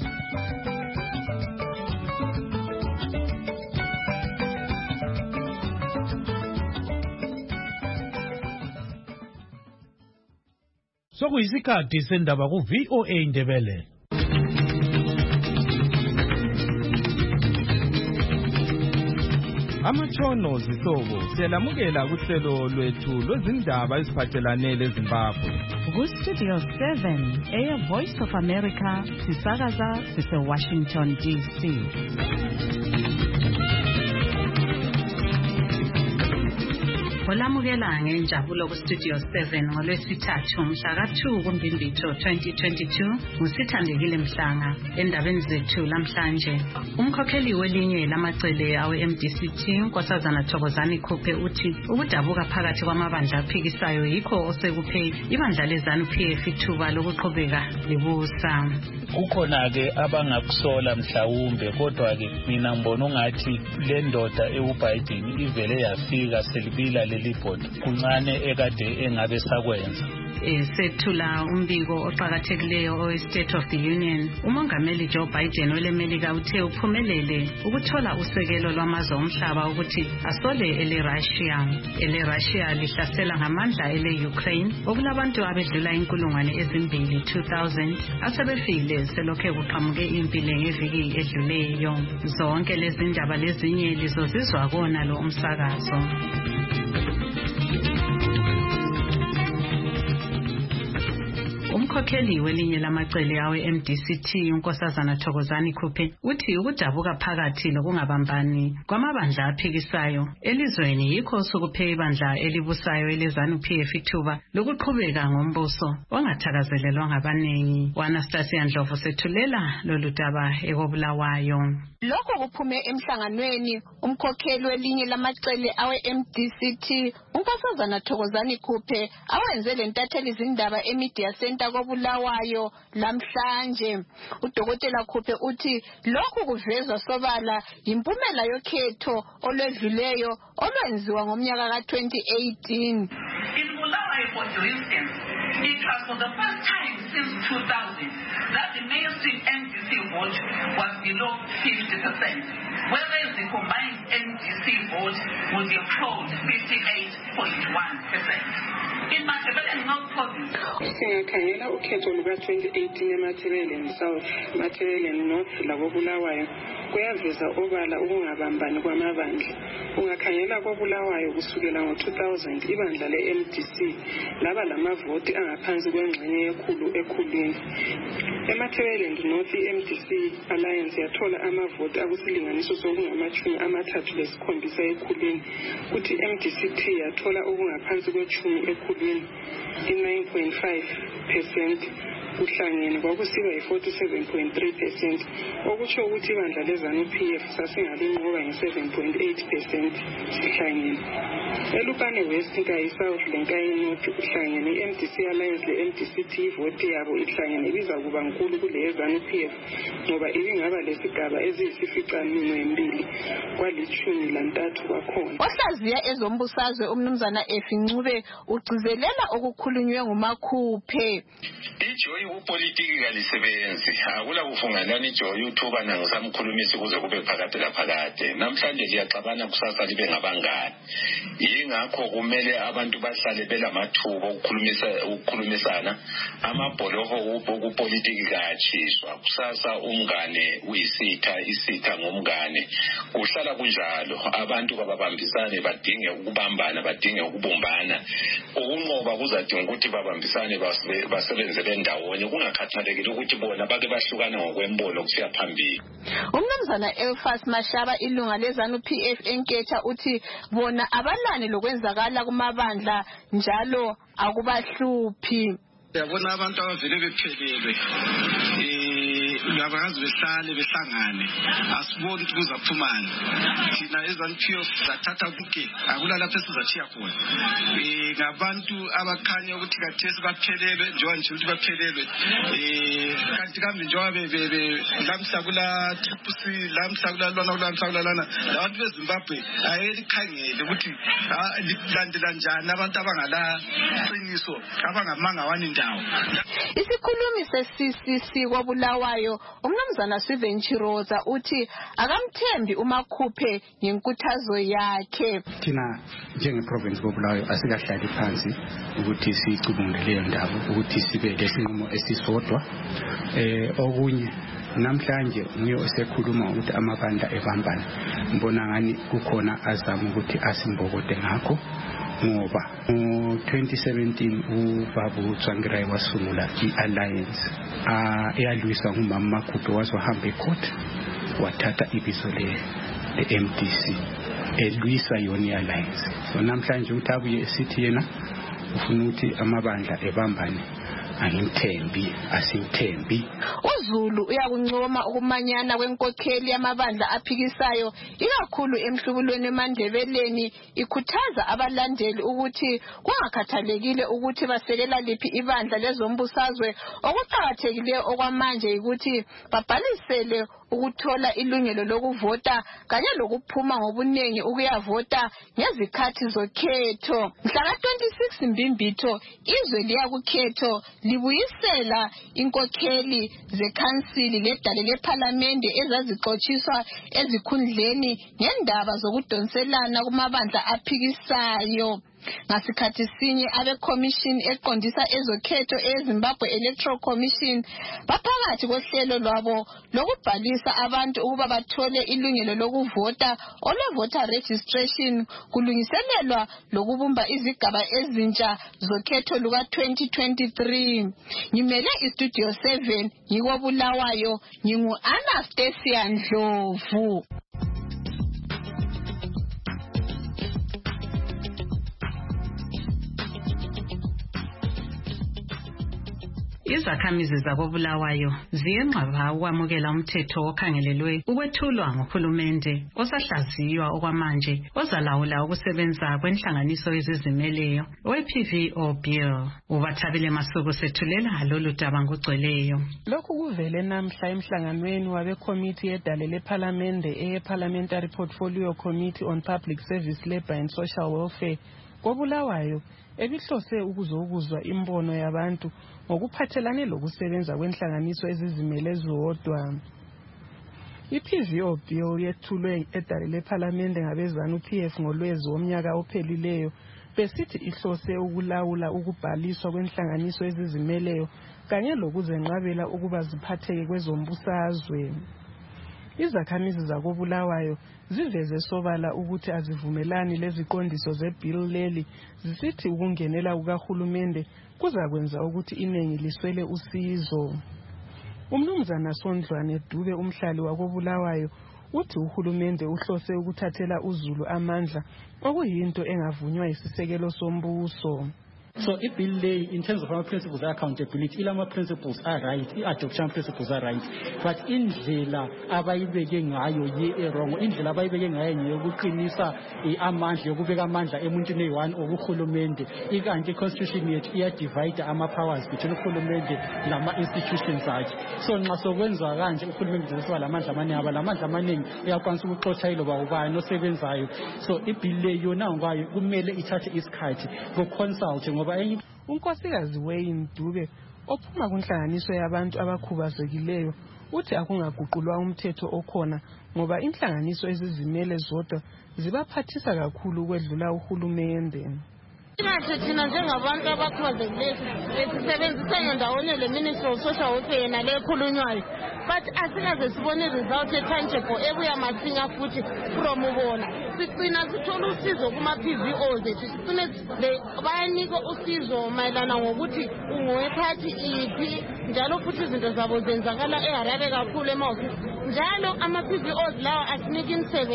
Sokuyisikhathi sendaba ku-VOA Indebele. Amatshono zihlobo siyalamukela kuhlelo lwethu lwezindaba eziphathelane leZimbabwe. Ku-Studio 7 eyeVoice of America sisakaza sise-Washington DC. Olamukela ngenjabulo ku-Studio 7 ngolwesithathu mhla ka-2 kuMbimbithi 2022 ngusithandekile Mhlanga. Endabeni zethu lamhlanje, umkhokheli welinye lamacele awe-MDCT Nkosazana Thokozani Khuphe uthi ukudabuka phakathi kwamabandla aphikisayo yikho osekuphe ibandla leZANU-PF ithuba lokuqhubeka libusa. Kukhona-ke abangakusola mhlawumbe, kodwa-ke mina ngibona ungathi le ndoda ewu-Biden ivele yafika selibila lelibhodi kuncane ekade engabe sakwenza. Sethula umbiko oqhakathekileyo owe-State of the Union. Umongameli Joe Biden welemelika uthe uphumelele ukuthola usekelo lwamazwe omhlaba ukuthi asole ele-Russia lihlasela ngamandla ele-Ukraine okulabantu abedlula 2,000 asebefile selokhe kuqhamuke impilo ngeviki edluleyo. Zonke lezi ndaba lezinye lizozizwa kona lo umsakazo. Umkhokheli welinye lamacele awe-MDCT uNkosazana Thokozani Khuphe uthi ukudabuka phakathi lokungabambani kwamabandla aphikisayo elizweni yikho osukuphe ibandla elibusayo eleZANU-PF ithuba lokuqhubeka ngombuso ongathakazelelwa ngabaningi. Anastasia Ndlovu sethulela lolu daba ekobulawayo. Lokho kuphume emhlanganweni umkhokheli welinye lamacele awe-MDCT uNkosazana Thokozani Khuphe awenze lentatheli izindaba eMedia Center kobulawayo lamhlanje. Udokotela Khuphe uthi lokhu kuvezwa sobala impumela yokhetho olwedluleyo olwenziwa ngomnyaka ka-2018. For instance, it was for the first time since 2000 that the mainstream MDC vote was below 50%, whereas the combined MDC vote was approved 58.1%. In Matabeleland North Province, singakhangela ukhetho luka-2018 eMatabeleland South, Matabeleland North lakobulawayo kuyaveza obala ukungabambani kwamabandla. Ungakhangela kobulawayo kusukela ngo-2000 ibandla le-MDC laba lamavoti angaphansi kwengxenye ekhulwini. eMatabeleland North i-MDC Alliance yathola amavoti akusilinganiso sokungama-37 ekhulwini, kuthi MDCT yathola okungaphansi kwechumi ekhulwini, i-9.5%. Kuhlangene kwakusiba yi-47.3%, okutsho ukuthi ibandla leZANU-PF sasingalinqoba nge-7.8% sihlangene. Elupane West nkayi South lenkayi North kuhlangene i-MDC Alliance le-MDCT ivoti yabo ihlangene ibiza kuba nkulu kule yeZANU-PF ngoba ibingaba lesigaba eziyisificaminwembili kwali-13 kwakhona. Ohlaziya ezombusazwe umnumzana Efincube ugcizelela okukhulunywe nguMakhuphe. Ijoyi upolitiki kalisebenzi, akula kufunganani ijoyi uthuba nangisamkhulumisi kuze kube phakade laphakade. Namhlanje liyaxabana kusasa libe ngabangani. Yingakho kumele abantu bahlale belamathuba ukukhulumisana. Amabholoho kupolitiki kayatshiswa. Kusasa umngane isitha ngomngane. Kuhlala kunjalo, abantu babambisane badinge ukubambana, badinge ukubumbana. Ukunqoba kuzadinga ukuthi babambisane basebenze bendawonye, kungakhathalekile ukuthi bona bake bahlukana ngokwembono kusiya phambili. Umnumzana Elfas Mashaba ilunga leZANU-PF enketha uthi bona abalane lokwenzakala kumabandla njalo akubahluphi. Yabona abantu abavele bephelelwe ngabangazi behlale behlangane asiboni ukuthi kuzaphumana thina ezaniphiyo zathatha kuke akulapho esizachiya khona ngabantu abakhanya ukuthi kathesi baphelelwe njengoba nje ukuthi baphelelwe kanti kambe njengoba lamhla kula TPC lamhla kula lana abantu beZimbabwe ayelikhangele ukuthi lilandela njani abantu abangala qiniso abangamanga wani ndawo. Isikhulumi se-CCC kwaBulawayo umnumzana Sivenchiroza uthi akamthembi uMakhuphe ngenkuthazo yakhe. Thina njenge-province koBulawayo asikahlali phansi ukuthi sicubungule leyo ndaba ukuthi sibe lesinqumo esisodwa. Okunye namhlanje ngiyo esekhuluma ukuthi amabandla ebambana ngibona ngani kukhona azama ukuthi asimbokote ngakho ngoba ngo-2017 uBabu Tsvangirai wasungula i-alliance eyalwiswa ngumama Makhuphe wahamba ecourt wathatha ibizo le-MDC elwisa yona i-alliance. So namhlanje uthi abuye esithi yena ufuna ukuthi amabandla ebambane angimthembi asimthembi. uZulu uyakuncoma ukumanyana kwenkokheli yamabandla aphikisayo ikakhulu emhlubulweni eMandebeleni ikhuthaza abalandeli ukuthi kungakhathalekile ukuthi basekela liphi ibandla lezombusazwe okuqhakathekileyo okwamanje ukuthi babhalisele ukuthola ilungelo lokuvota kanye lokuphuma ngobunengi ukuyavota ngezikhathi zokhetho. Mhla ka-26 Mbimbitho izwe liya kukhetho libuyisela inkokheli zekhansili ledale lephalamende ezazixotshiswa ezikhundleni ngendaba zokudonselana kumabandla aphikisayo. Ngasikhathi sinye abeCommission eqondisa ezokhetho eZimbabwe Electoral Commission baphakathi kohlelo lwabo lokubhalisa abantu ukuba bathole ilungelo lokuvota olwe-voter registration kulungiselelwa lokubumba izigaba ezintsha zokhetho luka-2023. Ngimele iStudio 7 ngikoBulawayo ngingu-Anastasia Ndlovu. Izakhamizi zakoBulawayo ziyenqaba ukwamukela umthetho okhangelelwe ukwethulwa nguhulumende osahlaziywa okwamanje ozalawula ukusebenza kwenhlanganiso ezizimeleyo we-PVO bill. Ubathabile Masuku sethulela lolu daba ngogcweleyo. Lokhu kuvele namhla emhlanganweni wabekomiti yedale lephalamende eye-Parliamentary Portfolio Committee on Public Service, Labour and Social Welfare koBulawayo ebihlose ukuzokuzwa imbono yabantu ngokuphathelane lokusebenza kwenhlanganiso ezizimele zodwa. I-PVO bill yethulwe edale lephalamende ngabeZANU-PF ngoLwezi womnyaka ophelileyo besithi ihlose ukulawula ukubhaliswa kwenhlanganiso ezizimeleyo kanye lokuzenqabela ukuba ziphatheke kwezombusazwe. Izakhamizi zakoBulawayo ziveze sobala ukuthi azivumelani leziqondiso zebill leli zisithi ukungenela kukahulumende kuzakwenza ukuthi iningi liswele usizo. Umnumzana Sondlwane Dube umhlali wakoBulawayo uthi uhulumende uhlose ukuthathela uZulu amandla okuyinto engavunywa isisekelo sombuso. So i-bill lay, in terms of our principles of accountability, ilama principles are right, i-adoption principles are right, but indlela abayibeke ngayo ye-wrong, indlela abayibeke ngayo ngeyokuqinisa amandla yokubeka amandla emuntwini eyi-one okuhulumende. Ikanti i-constitution yethu iyadivide ama-powers between uhulumende nama-institutions akhe. So nxa sokwenzwa kanje uhulumende uzosiba lamandla amaningi aba lamandla amaningi uyakwanisa ukuxotsha iloba ubani osebenzayo. So i-bill lay yona ngokwayo kumele ithathe isikhathi ku-consult ngoba unkosikazi Wayne Dube ophuma kunhlanganiso yabantu abakhubazekileyo uthi akungaguqulwa umthetho okhona ngoba inhlanganiso ezizimele zodwa zibaphathisa kakhulu ukwedlula uhulumende. Thina njengabantu abakhubazekileyo sisebenzisana ndawonye le-Ministry of Social Welfare yena le ekhulunywayo, but asikaze sibone result etangible ebuya masinya futhi from ubona. Sigcina sithola usizo kuma-PVOs ethu, sigcine bayanika usizo mayelana ngokuthi ungowephathi iphi njalo futhi izinto zabo zenzakala eHarare kakhulu ema-office. Njalo ama-PVOs lawa asinika imisebenzi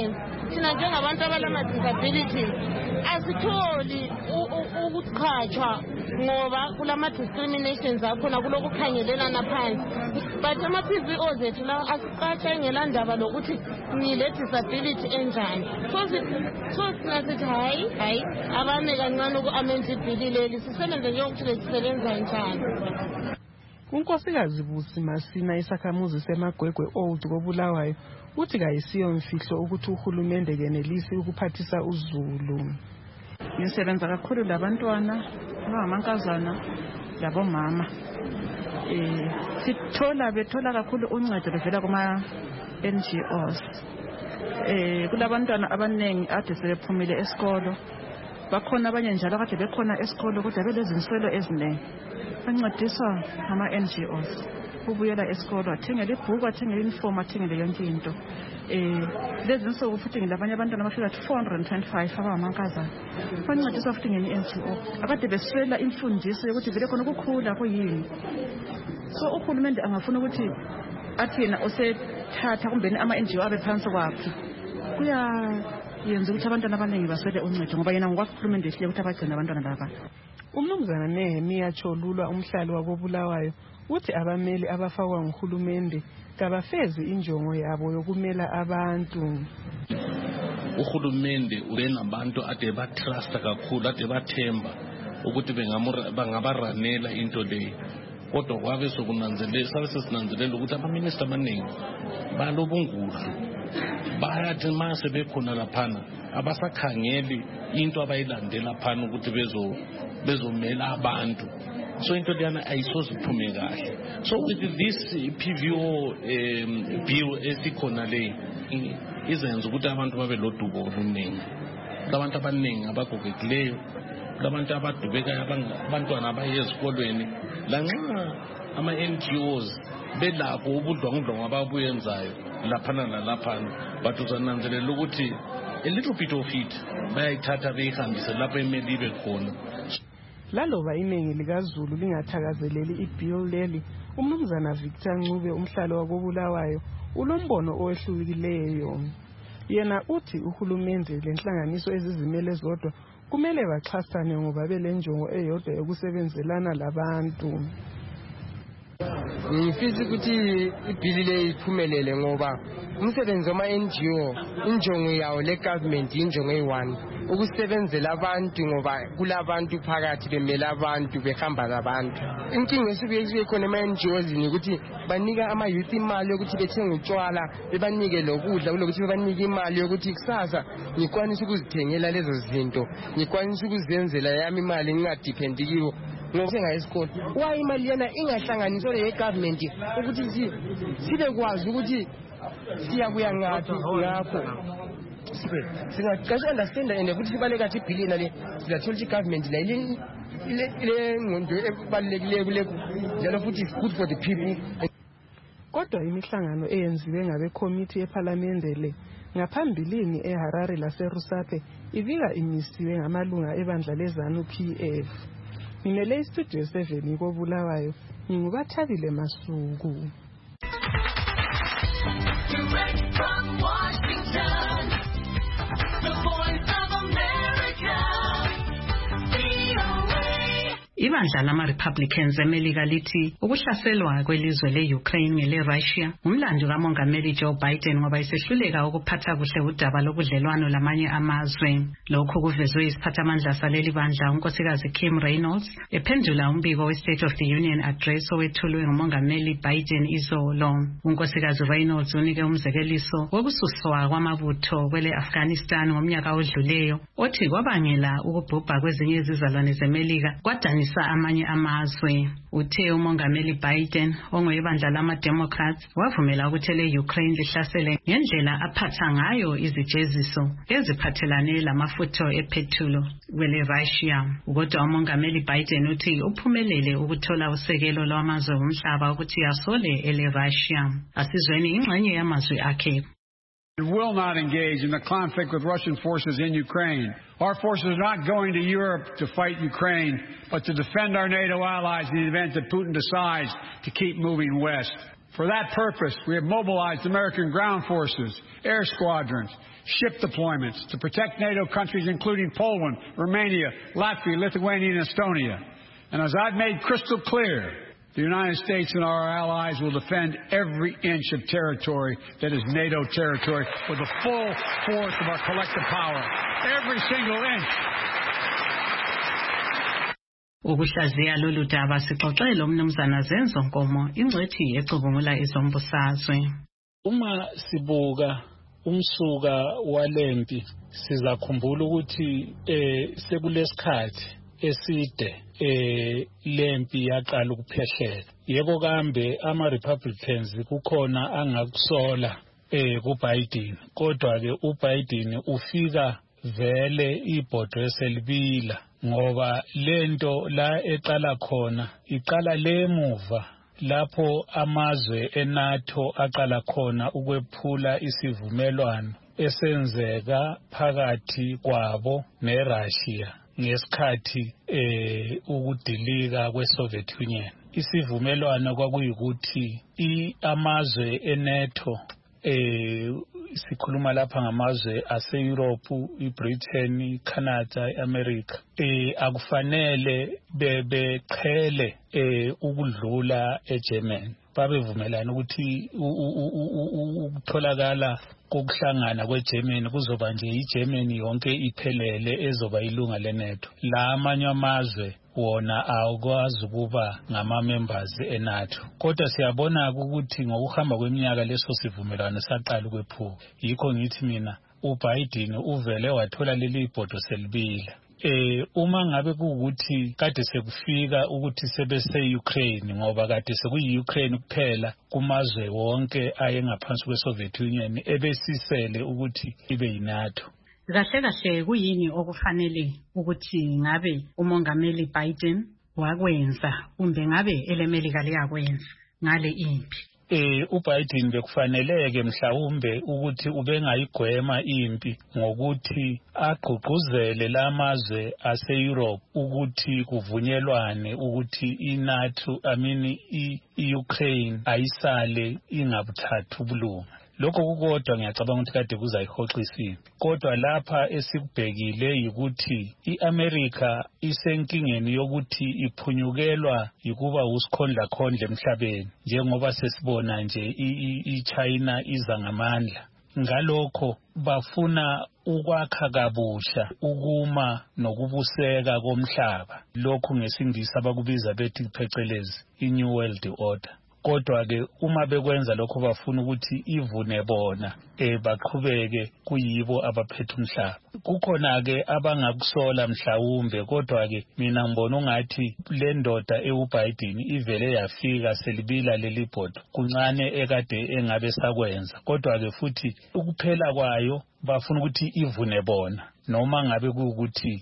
thina njengabantu abalama-disabilities asitholi ukuqhatshwa ngoba kulama-discriminations akhona kulokukhangelelana phansi. But ama-PVOs ethu lawa asiqhatsha engelandaba lokuthi ngile-disability enjani. So thina sithi hayi abame kancane uku-amend ibhili leli sisebenze njengokuthi lesisebenza njani. uNkosikazi Busi Masina isakhamuzi seMagwegwe Old koBulawayo uthi kayisiyo mfihlo ukuthi uhulumende kenelisi ukuphathisa uZulu. Ngisebenza kakhulu labantwana abangamankazana labomama. Bethola kakhulu uncedo bevela kuma NGOs. Kulabantwana abanengi ade sebephumile esikolo. Bakhona abanye njalo kade bekhona esikolo kodwa belezinswelo eziningi. Bancediswa ngama NGOs. Ubuyela esikolo athengele ibhuku, athengele uniform, athengele yonke into. Lezi nsuku futhi ngilabanye abantwana abafika 425 abangamankazana. Bancediswa futhi ngeni NGO. Akade beswela imfundiso yokuthi vele khona ukukhula kuyini. So uhulumende angafuna ukuthi athi yena osethatha kumbe ama NGO abe phansi kwakhe. Yenza ukuthi abantwana abaningi baswele uncedo ngoba yena ngokwakhulumende ehle ukuthi abagcina abantwana laba. Umnumzana Nehemiya Cholulwa umhlali wakoBulawayo uthi abameli abafakwa nguhulumende kabafezi injongo yabo yokumela abantu. Uhulumende ubenabantu ade batrusta kakhulu ade bathemba ukuthi bangabaranela into leyo. Kodwa kwabe sokunanzelela ukuthi abaminister abaningi balobungudlu bayathi mase bekhona laphana abasakhangeli into abayilandela phana ukuthi bezomela abantu. So into leyana ayisoziphume kahle. So with this PVO bill esikhona le izenza ukuthi abantu babe lodubo oluningi. Abantu abaningi abagogekileyo, abantu abadubekayo, abantwana abaye ezikolweni, lanxa ama NGOs belapho ubudlwangudlwangu ababuyenzayo laphana nalaphana, but uzananzelela ukuthi a little bit of it bayayithatha beyihambise lapho emeli ibe khona. Laloba iningi likaZulu lingathakazeleli ibill leli, umnumzana Victor Ncube umhlali wakoBulawayo ulombono owehlukileyo. Yena uthi uhulumende lenhlanganiso ezizimele zodwa kumele baxhasane ngoba belenjongo eyodwa yokusebenzelana labantu. Ngifisa ukuthi ibhili le iphumelele ngoba umsebenzi wama NGO injongo yawo le government injongo eyi-1 ukusebenzela abantu ngoba kulabantu phakathi bemela abantu behamba labantu. Inkinga esuke khona ema NGOs ukuthi banika ama youth imali yokuthi bethenge utshwala, bebanike lokudla kulokuthi bebanike imali yokuthi kusasa ngikwanisa ukuzithengela lezo zinto, ngikwanisa ukuzenzela yami imali ngingadependi kiwo. Ngokusenga esikole why imali yana ingahlanganiswa le government ukuthi sibe kwazi ukuthi siyabuya ngaphi ngakho singacashi understand and ukuthi sibaleka kathi ibhillion le sizathola ukuthi government la ile ngqondo ebalekile kuleku njalo futhi is good for the people. Kodwa imihlangano eyenziwe ngabe committee eParliament le ngaphambilini eHarare laseRusape ivika imisiwe ngamalunga ebandla leZANU PF. Ngimele istudio 7 koBulawayo ngingubathabile Masuku. Direct from Washington, the voice of America, VOA. Ibandla lama-Republicans eMelika lithi ukuhlaselwa kwelizwe le-Ukraine ngele-Russia umlando kamongameli Joe Biden ngoba isehluleka ukuphatha kuhle udaba lobudlelwano lamanye amazwe. Lokhu kuvezwe isiphathamandla saleli bandla unkosikazi Kim Reynolds ephendula umbiko we-State of the Union Address owethulwe ngumongameli Biden izolo. Unkosikazi Reynolds unike umzekeliso wokususwa kwamabutho kwele-Afghanistan ngomnyaka odluleyo othi kwabangela ukubhubha kwezinye izizalwane zeMelika kwadanisa amanye amazwe. Uthe umongameli Biden ongowebandla lama-Democrats wavumela ukuthi le-Ukraine lihlasele ngendlela aphatha ngayo izijeziso eziphathelane lamafutho ephethulo kwele-Russia. Kodwa umongameli Biden uthi uphumelele ukuthola usekelo lwamazwe omhlaba ukuthi asole ele-Russia. Asizweni ingxenye yamazwe akhe. We will not engage in the conflict with Russian forces in Ukraine. Our forces are not going to Europe to fight Ukraine, but to defend our NATO allies in the event that Putin decides to keep moving west. For that purpose, we have mobilized American ground forces, air squadrons, ship deployments to protect NATO countries including Poland, Romania, Latvia, Lithuania, and Estonia. And as I've made crystal clear, the United States and our allies will defend every inch of territory that is NATO territory with the full force of our collective power. Every single inch. Ukuhlaziya lolu daba sixoxele umnumzana Zenzo Nkomo ingcwethi ecubungula izombusazwe. Uma sibuka umsuka walempi sizakhumbula ukuthi sekulesikhathi eside lempi yaqala ukuphehlela. Yebo kambe ama Republicans kukhona angakusola kuBiden, kodwa ke uBiden ufika vele ibhodwe selibila ngoba lento la eqala khona iqala lemuva lapho amazwe eNATO aqala khona ukwephula isivumelwano esenzeka phakathi kwabo neRussia ngesikhathi ukudilika kweSoviet Union. Isivumelwano kwakuyikuthi amazwe eNATO sikhuluma lapha ngamazwe ase-Europe, iBritain, iCanada, iAmerica, akufanele beqhele ukudlula eGermany. Babevumelana ukuthi ukutholakala kokuhlangana kweGermany kuzoba nje iGermany yonke iphelele ezoba ilunga leNATO. La amanye amazwe wona awukwazi ukuba ngama-members eNATO. Kodwa siyabona ukuthi ngokuhamba kweminyaka leso sivumelwano saqala ukwephuka. Yikho ngithi mina uBiden uvele wathola leli bhodwe selibila. Uma ngabe kuukuthi kade sekufika ukuthi sebese Ukraine ngoba kade sekuyi-Ukraine kuphela kumazwe wonke ayengaphansi kweSoviet Union ebesisele ukuthi ibe yiNATO. Kahle kahle kuyini okufanele ukuthi ngabe umongameli Biden wakwenza kumbe ngabe elemelika liyakwenza ngale impi? uBiden bekufaneleke mhlawumbe ukuthi ubengayigwema impi ngokuthi agqugquzele lamazwe ase-Europe ukuthi kuvunyelwane ukuthi iNATO i-Ukraine ayisale ingabuthathu ubulunga. Lokho kukodwa ngiyacabanga ukuthi kade kuzayihoxisini. Kodwa lapha esikubhekile yikuthi iAmerica isenkingeni yokuthi iphunyukelwa yikuba usikhondla khondle emhlabeni njengoba sesibona nje iChina iza ngamandla. Ngalokho bafuna ukwakha kabusha ukuma nokubuseka komhlaba. Lokho ngesingisi abakubiza bethi phecelezi iNew World Order. Kodwa ke uma bekwenza lokho bafuna ukuthi ivune bona baqhubeke kuyibo abaphethe umhlaba. Kukhona ke abangakusola mhlawumbe kodwa ke mina ngibona ungathi le ndoda eUBiden ivele yafika selibila leli bhodwe kuncane ekade engabe sakwenza. Kodwa ke futhi ukuphela kwayo bafuna ukuthi ivune bona noma ngabe kuukuthi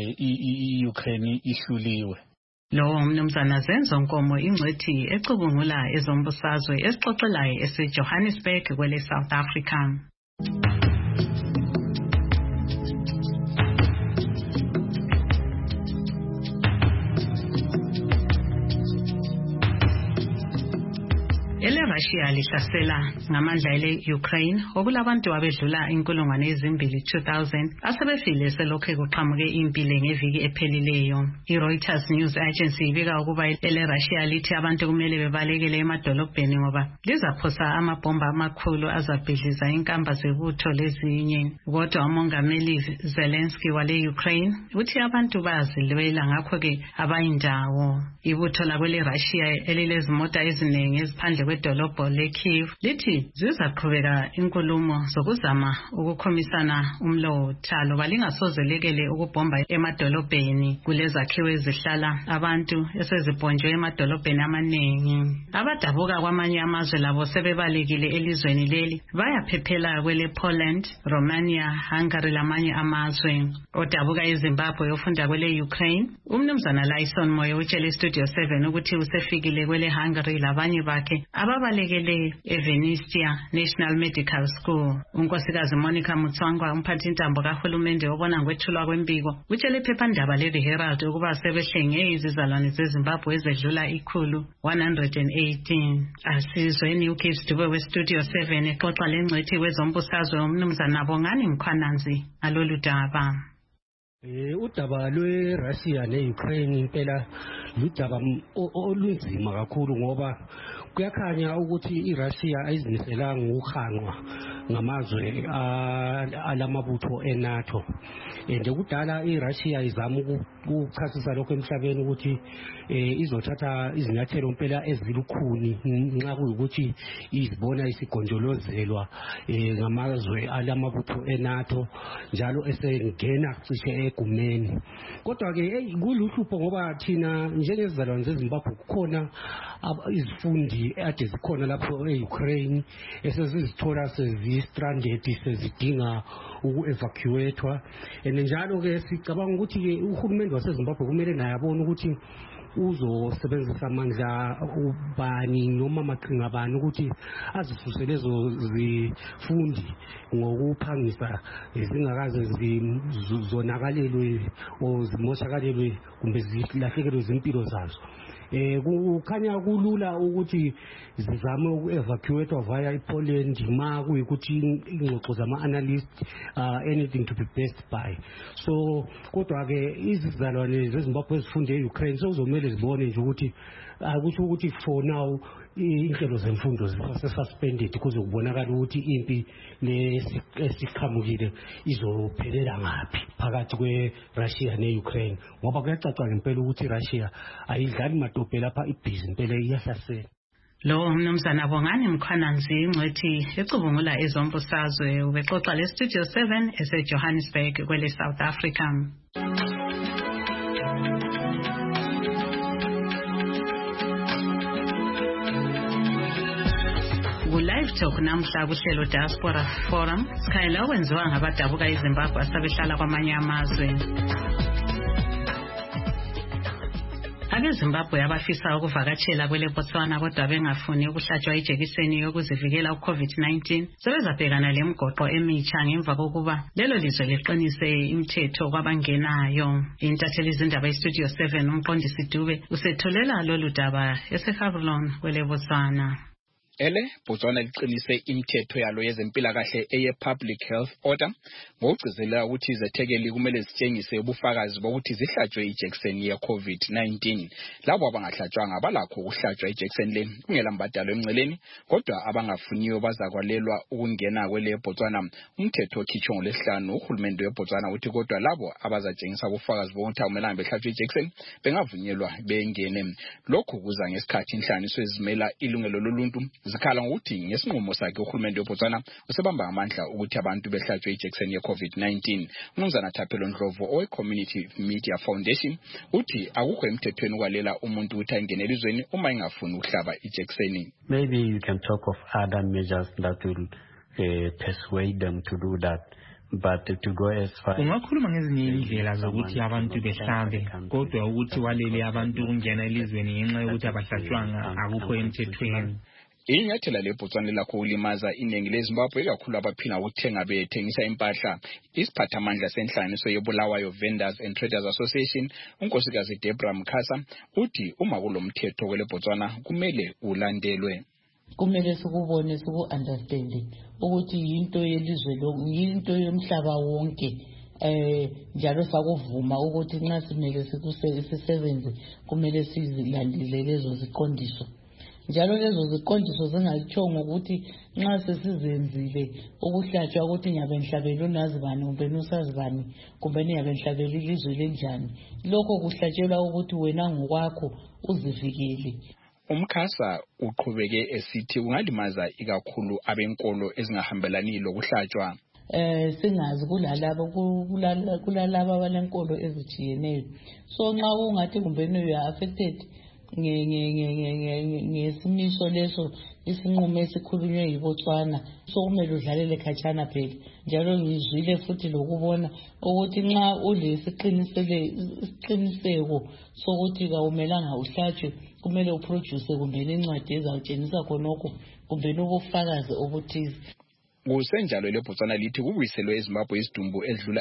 iUkraine ihluliwe. Lo mnumzana Zenzo Nkomo ingcwethi ecubungula ezombusazwe esixoxelayo eseJohannesburg kwele South Africa. Russia lihlasela ngamandla ele-Ukraine okulabantu abedlula 2,000 asebefile selokhe kuqhamuke impilo ngeviki ephelileyo. I-Reuters News Agency ibika ukuba ele-Russia lithi abantu kumele bebalekele emadolobheni ngoba lizaphosa amabhomba amakhulu azabhidliza inkamba zebutho lezinye. Kodwa umongameli Zelensky wale-Ukraine uthi abantu bayazilwela ngakho-ke abayindawo. Ibutho lakwele-Russia elilezimota eziningi eziphandle kwedolobho leKyiv lithi zizaqhubeka inkulumo zokuzama ukukhomisana umlotha balingasozelekele ukubhomba emadolobheni kulezakhiwo ezihlala abantu esezibhonjwe emadolobheni amaningi. Abadabuka kwamanye amazwe labo sebebalekile elizweni leli bayaphephela kwele Poland, Romania, Hungary lamanye amazwe. Odabuka eZimbabwe ofunda kwele Ukraine umnumzana Lyson Moyo utshele Studio 7 ukuthi usefikile kwele Hungary labanye bakhe ababalekele eVenetia National Medical School. Unkosikazi Monica Mutswangwa, umphathintambo kahulumende obona ngokwethulwa kwembiko, utshele iphephandaba leThe Herald ukuba sebehlenge izizalwane zeZimbabwe ezedlula 118. Asizweni uCase Dube weStudio 7 exoxa lengcwethi wezombusazwe uMnumzana Bongani Mkhwananzi alolu daba. Udaba lweRussia neUkraine impela ludaba olunzima kakhulu ngoba kuyakhanya ukuthi iRussia ayizimiselanga ukuhanqwa ngamazwe alamabutho eNATO. Kudala iRussia izama ukuchasisa lokho emhlabeni ukuthi izothatha izinyathelo impela ezilukhuni nxa kuyukuthi izibona isigonjolozelwa ngamazwe alamabutho eNATO njalo esengena cishe egumeni. Kodwa ke kuluhlupho ngoba thina njengezizalwane zeZimbabwe kukhona izifundi ade zikhona lapho eUkraine esezizithola sezi-stranded sezidinga uku-evacuatwa. Njalo ke sicabanga ukuthi ke uhulumende waseZimbabwe kumele naye abone ukuthi uzosebenzisa amandla ubani noma amaqhinga bani ukuthi azisuse lezo zifundi ngokuphangisa zingakaze zizonakalelwe o zimoshakalelwe kumbe zilahlekelwe izimpilo zazo. Kukhanya kulula ukuthi zizame uku-evacuatwa via iPoland ma kuyikuthi ingxoxo zama-analyst anything to be best by. So kodwa ke izizalwane zeZimbabwe ezifunde e-Ukraine sokuzomele zibone nje ukuthi akusho ukuthi for now inhlelo zemfundo zise-suspended kuze kubonakala ukuthi impi esiqhamukile izophelela ngaphi phakathi kweRussia ne-Ukraine ngoba kuyacaca ngempela ukuthi iRussia ayidlali madobhe lapha ibhizi impela iyahlasela. Lo Mnumzana Bongani Mkhwananzi ingcwethi ecubungula ezombusazwe ubexoxa leStudio 7 eseJohannesburg kwele South Africa. Live Talk namhla kuhlelo Diaspora Forum sikhayela okwenziwa ngabadabuka eZimbabwe asabehlala kwamanye amazwe. AbeZimbabwe abafisa ukuvakatshela kwele Botswana kodwa bengafuni ukuhlatshwa ijekiseni yokuzivikela uCovid-19 sebezabhekana lemgoqo emitsha ngemva kokuba lelo lizwe liqinise imithetho kwabangenayo. Intatheli izindaba eStudio 7 umqondisi Dube usetholela lolu daba eseHavilon kwele Botswana. Botswana liqinise imithetho yalo yezempilakahle eye-public health order ngokugcizelela ukuthi izethekeli kumele zitshengise ubufakazi bokuthi zihlatshwe ijekiseni ye-COVID-19. Labo abangahlatshwanga balakho ukuhlatshwa ijekiseni le kungela mbadalo emngceleni, kodwa abangafuniyo bazakwalelwa ukungena kwele Botswana. Umthetho okhitshwe ngoLwesihlanu uhulumende weBotswana uthi kodwa labo abazatshengisa ubufakazi bokuthi akumelanga behlatshwe ijekiseni bengavunyelwa bengene. Lokhu kuza ngesikhathi inhlanganiso ezimela ilungelo loluntu zikhala ngokuthi ngesinqumo sakhe uhulumende weBotswana usebamba amandla ukuthi abantu behlatshwe ijekiseni ye-COVID-19. Umnumzana Thapelo Ndlovu owe-Community Media Foundation uthi akukho emthethweni ukwalela umuntu ukuthi angene elizweni uma engafuni ukuhlaba ijekiseni. Maybe you can talk of other measures that will persuade them to do that. But to go as far ungakhuluma ngezinye indlela zokuthi abantu behlabe, kodwa ukuthi walele abantu ukungena elizweni ngenxa yokuthi abahlatshwanga akukho emthethweni. Inyathela leBotswana lakho ulimaza iningi leZimbabwe kakhulu abaphina ukuthenga bethengisa impahla. Isiphathamandla senhlanganiso yeBulawayo Vendors and Traders Association unkosikazi Deborah Mkhasa uthi uma kulomthetho kweleBotswana kumele ulandelwe. Kumele sikubone siku-understand ukuthi yinto yelizwe yinto yomhlaba wonke njalo sakuvuma ukuthi nxa simele sisebenze kumele sizilandele lezo ziqondiso. Njalo lezo ziqondiso zingatshongo ukuthi nxa sesizenzile ukuhlatshwa ukuthi ngiyabe ngihlabela unazibani kumbe nusazibani kumbe ngiyabe ngihlabela ilizwe lenjani. Lokho kuhlatshelwa ukuthi wena ngokwakho uzivikele. Umkhasa uqhubeke esithi ungalimaza ikakhulu abenkolo ezingahambelani lokuhlatshwa. Singazi kulalaba abalenkolo ezijiyeneyo. So nxa ungathi kumbe you are affected ngesimiso leso isinqumo esikhulunywe yiBotswana so kumele udlalele khatshana phela. Njalo ngizwile futhi lokubona ukuthi nxa ulesiqiniseko sokuthi kawumelanga uhlatshwe kumele uproduce kumbe incwadi ezawutshengisa khonokho kumbe ubufakazi obuthize. Kusenjalo leBotswana lithi kubuyiselwe eZimbabwe isidumbu edlula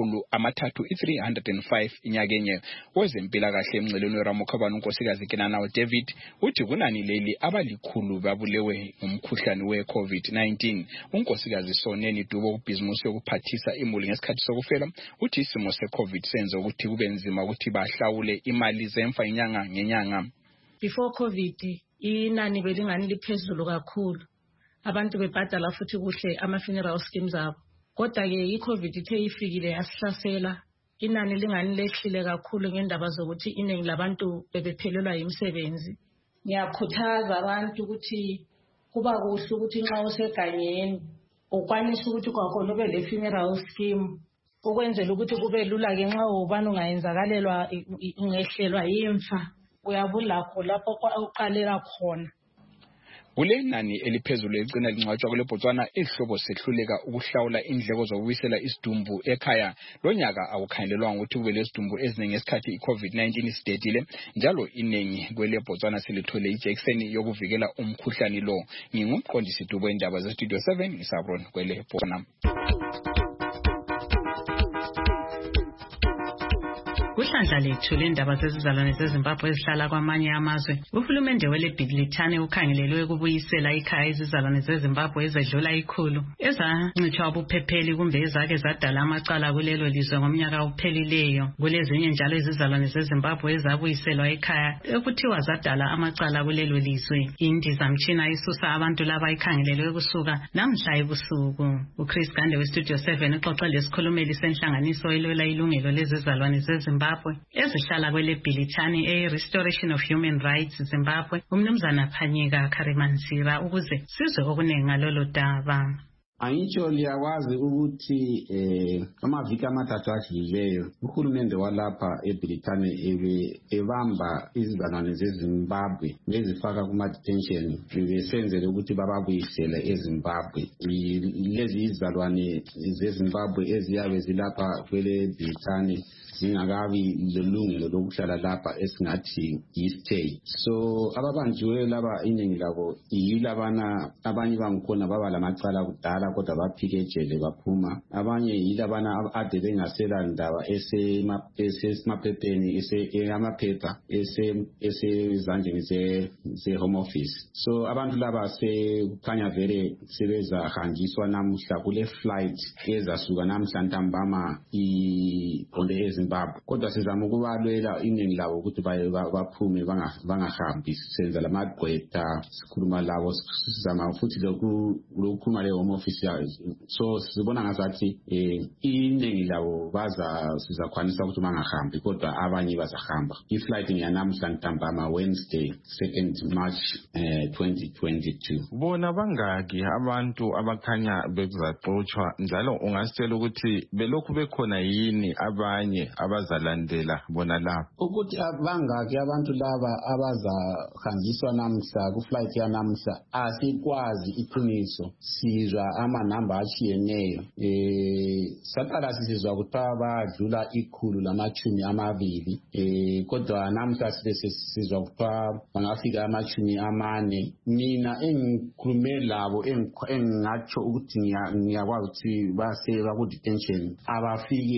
ama305 inyakenye. Wezempilakahle emngceleni weRamokhabani unkosikazi Kenanawo David uthi kunani leli abalikhulu babulewe ngumkhuhlane we-COVID-19. Unkosikazi Soneni Dubo kubhizimusi yokuphathisa imuli ngesikhathi sokufela uthi isimo se-COVID senze ukuthi kube nzima ukuthi bahlawule imali zemfa inyanga ngenyanga. Before COVID inani belingani liphezulu kakhulu. Abantu bebhadala futhi kuhle ama-funeral schemes abo. Kodwa-ke i-COVID ithe ifikile yasihlasela. Inani lingani lehlile kakhulu ngendaba zokuthi iningi labantu bebephelelwa yimisebenzi. Ngiyakhuthaza abantu ukuthi kuba kuhle ukuthi nxa usegangeni ukwanisa ukuthi kwakhona ube le-funeral scheme ukwenzela ukuthi kube lula-ke nxa ubani ungayenzakalelwa ungehlelwa yimfa uyabulakho lapho uqalela khona. Kule nani eliphezulu egcina lincwatshwa kule Botswana ihlobo sehluleka ukuhlawula indleko zokubuyisela isidumbu ekhaya. Lonyaka awukhangelelwa ukuthi kube lesidumbu eziningi ngesikhathi i-COVID-19 isidedile njalo iningi kwele Botswana silithole ijekiseni yokuvikela umkhuhlane lo. Ngingumqondisi Dubo indaba zeStudio 7 ngisabron kwele Botswana. Kuhlandla lethu lendaba zezizalwane zeZimbabwe ezihlala kwamanye amazwe. Uhulumende weleBhilitane ukhangelelwe ukubuyisela ikhaya izizalwane zeZimbabwe ezedlula ikhulu ezancithwa ubuphepheli kumbe ezake zadala amacala kulelo lizwe ngomnyaka ophelileyo. Kulezinye njalo izizalwane zeZimbabwe ezabuyiselwa ekhaya ekuthiwa zadala amacala kulelo lizwe. Indizamtshina isusa abantu laba ikhangelelwe kusuka namhla ebusuku. uChris Gande weStudio 7 uxoxa lesikhulumeli senhlanganiso elwela ilungelo lezizalwane zeZimbabwe ezihlala kweleBhilitane Restoration of Human Rights Zimbabwe umnumzana Phanyika Kharimansira ukuze sizwe okuningi ngalolo daba. Angitsho liyakwazi ukuthi amaviki amathathu adlulileyo uhulumende walapha eBhilitane ebamba izizalwane zeZimbabwe bezifaka kuma-detention besenzele ukuthi bababuyisele eZimbabwe. Lezi izizalwane zeZimbabwe eziyabe zilapha kweleBhilitane zingakabi lelungelo lokuhlala lapha esingathi yi-stay. So ababanjiweyo laba iningi labo yilabana abanye bangikhona baba lamacala kudala kodwa baphike ejele baphuma. Abanye yilabana ade bengasela ndaba esemaphepheni amaphepha esezandleni ze-home office. So abantu laba sekukhanya vele sebezahanjiswa namuhla kule flight ezasuka namhla ntambama iqonde eZimbabwe. Kodwa sizama ukubalwela iningi labo ukuthi baphume bangahambi. Senza lamagqwetha sikhuluma labo sizama futhi lokukhuluma le-home office. So sibona ngazathi iningi labo sizakwanisa ukuthi bangahambi kodwa abanye bazahamba. I-flight ngiyanamhla ntambama Wednesday 2nd March 2022. Bona bangaki abantu abakhanya bezaxotshwa njalo ungasitshela ukuthi belokhu bekhona yini abanye abazalandela bona lapha? Ukuthi bangaki abantu laba abazahanjiswa namhla ku-flight yanamhla asikwazi iqiniso. Sizwa amanamba atshiyeneyo. Saqala sizwa kuthiwa badlula 120 kodwa namhla sizwa kuthiwa bangafika 40. Mina engikhulume labo engingatsho ukuthi ngiyakwazi ukuthi baseba ku-detention abafiki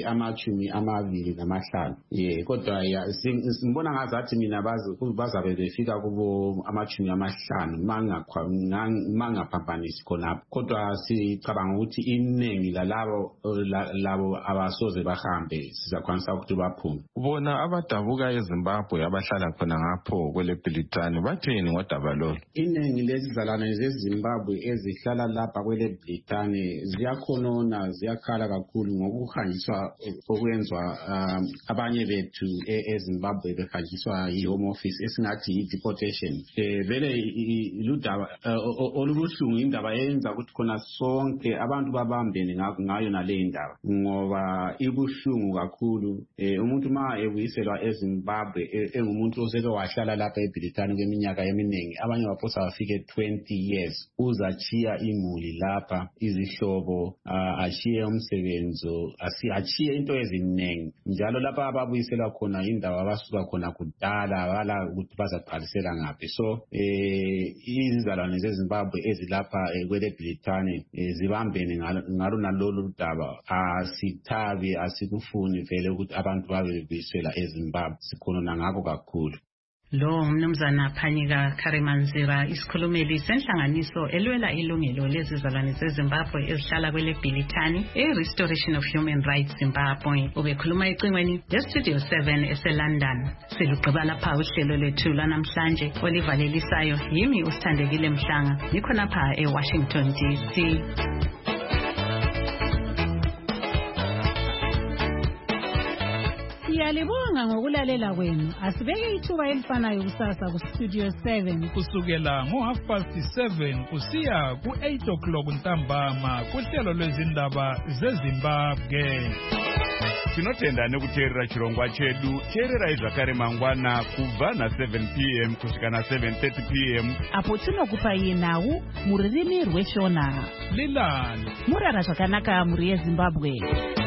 25. Kodwa simbona ngazathi mina bazabe befika kubo 50 mangaphambanisi khonapho. Kodwa sicabanga ukuthi iningi labo abasoze bahambe sizakwanisa ukuthi baphume. Bona abadabuka eZimbabwe abahlala khona ngapho kweleBhilitane bathini ngodaba lolu? Iningi lezizalwane zeZimbabwe ezihlala lapha kweleBhilitane ziyakhonona ziyakhala kakhulu ngokuhanjiswa okwenzwa abanye bethu eZimbabwe behanjiswa yi-home office esingathi yi-deportation. Vele ludaba olubuhlungu indaba yenza ukuthi khona sonke abantu babambene ngayo nale indaba ngoba ibuhlungu kakhulu. Umuntu ma ebuyiselwa eZimbabwe engumuntu oseke wahlala lapha eBrithani kweminyaka eminingi, abanye baphosa bafike 20 years, uzachiya imuli lapha, izihlobo, achiye umsebenzo, achiye into eziningi. Njalo lapha ababuyiselwa khona indawo abasuka khona kudala, bala ukuthi bazaqalisela ngaphi. So izizalwane zeZimbabwe ezilapha kwele Brithani zibambene ngalo nalolu daba. Asithabi, asikufuni vele ukuthi abantu babe bebuyisela eZimbabwe, sikhuluma ngakho kakhulu. Lo mnumzana Phanyika Kharimanzira, isikhulumeli senhlanganiso elwela ilungelo lezizalwane zeZimbabwe ezihlala kwele Bhilithani, Restoration of Human Rights Zimbabwe. Ubekhuluma ecingweni leStudio 7 eseLondon. Silugqiba lapha uhlelo lethu lanamhlanje olivalelisayo yimi uSithandekile Mhlanga, nikhonapha eWashington DC. Siyalibonga ngokulalela kwenu. Asibeke ithuba elifanayo kusasa kuStudio 7 kusukela ngo7:30 kusiya ku8 ntambama kuhlelo lwezindaba zeZimbabwe. Tinotenda nekuteerera chirongwa chedu. Teererai zvakare mangwana kubva na7 p.m. kusvika na7:30 p.m. apo tinokupai nhau muririmi rweShona. Lilani murara zvakanaka muri yeZimbabwe.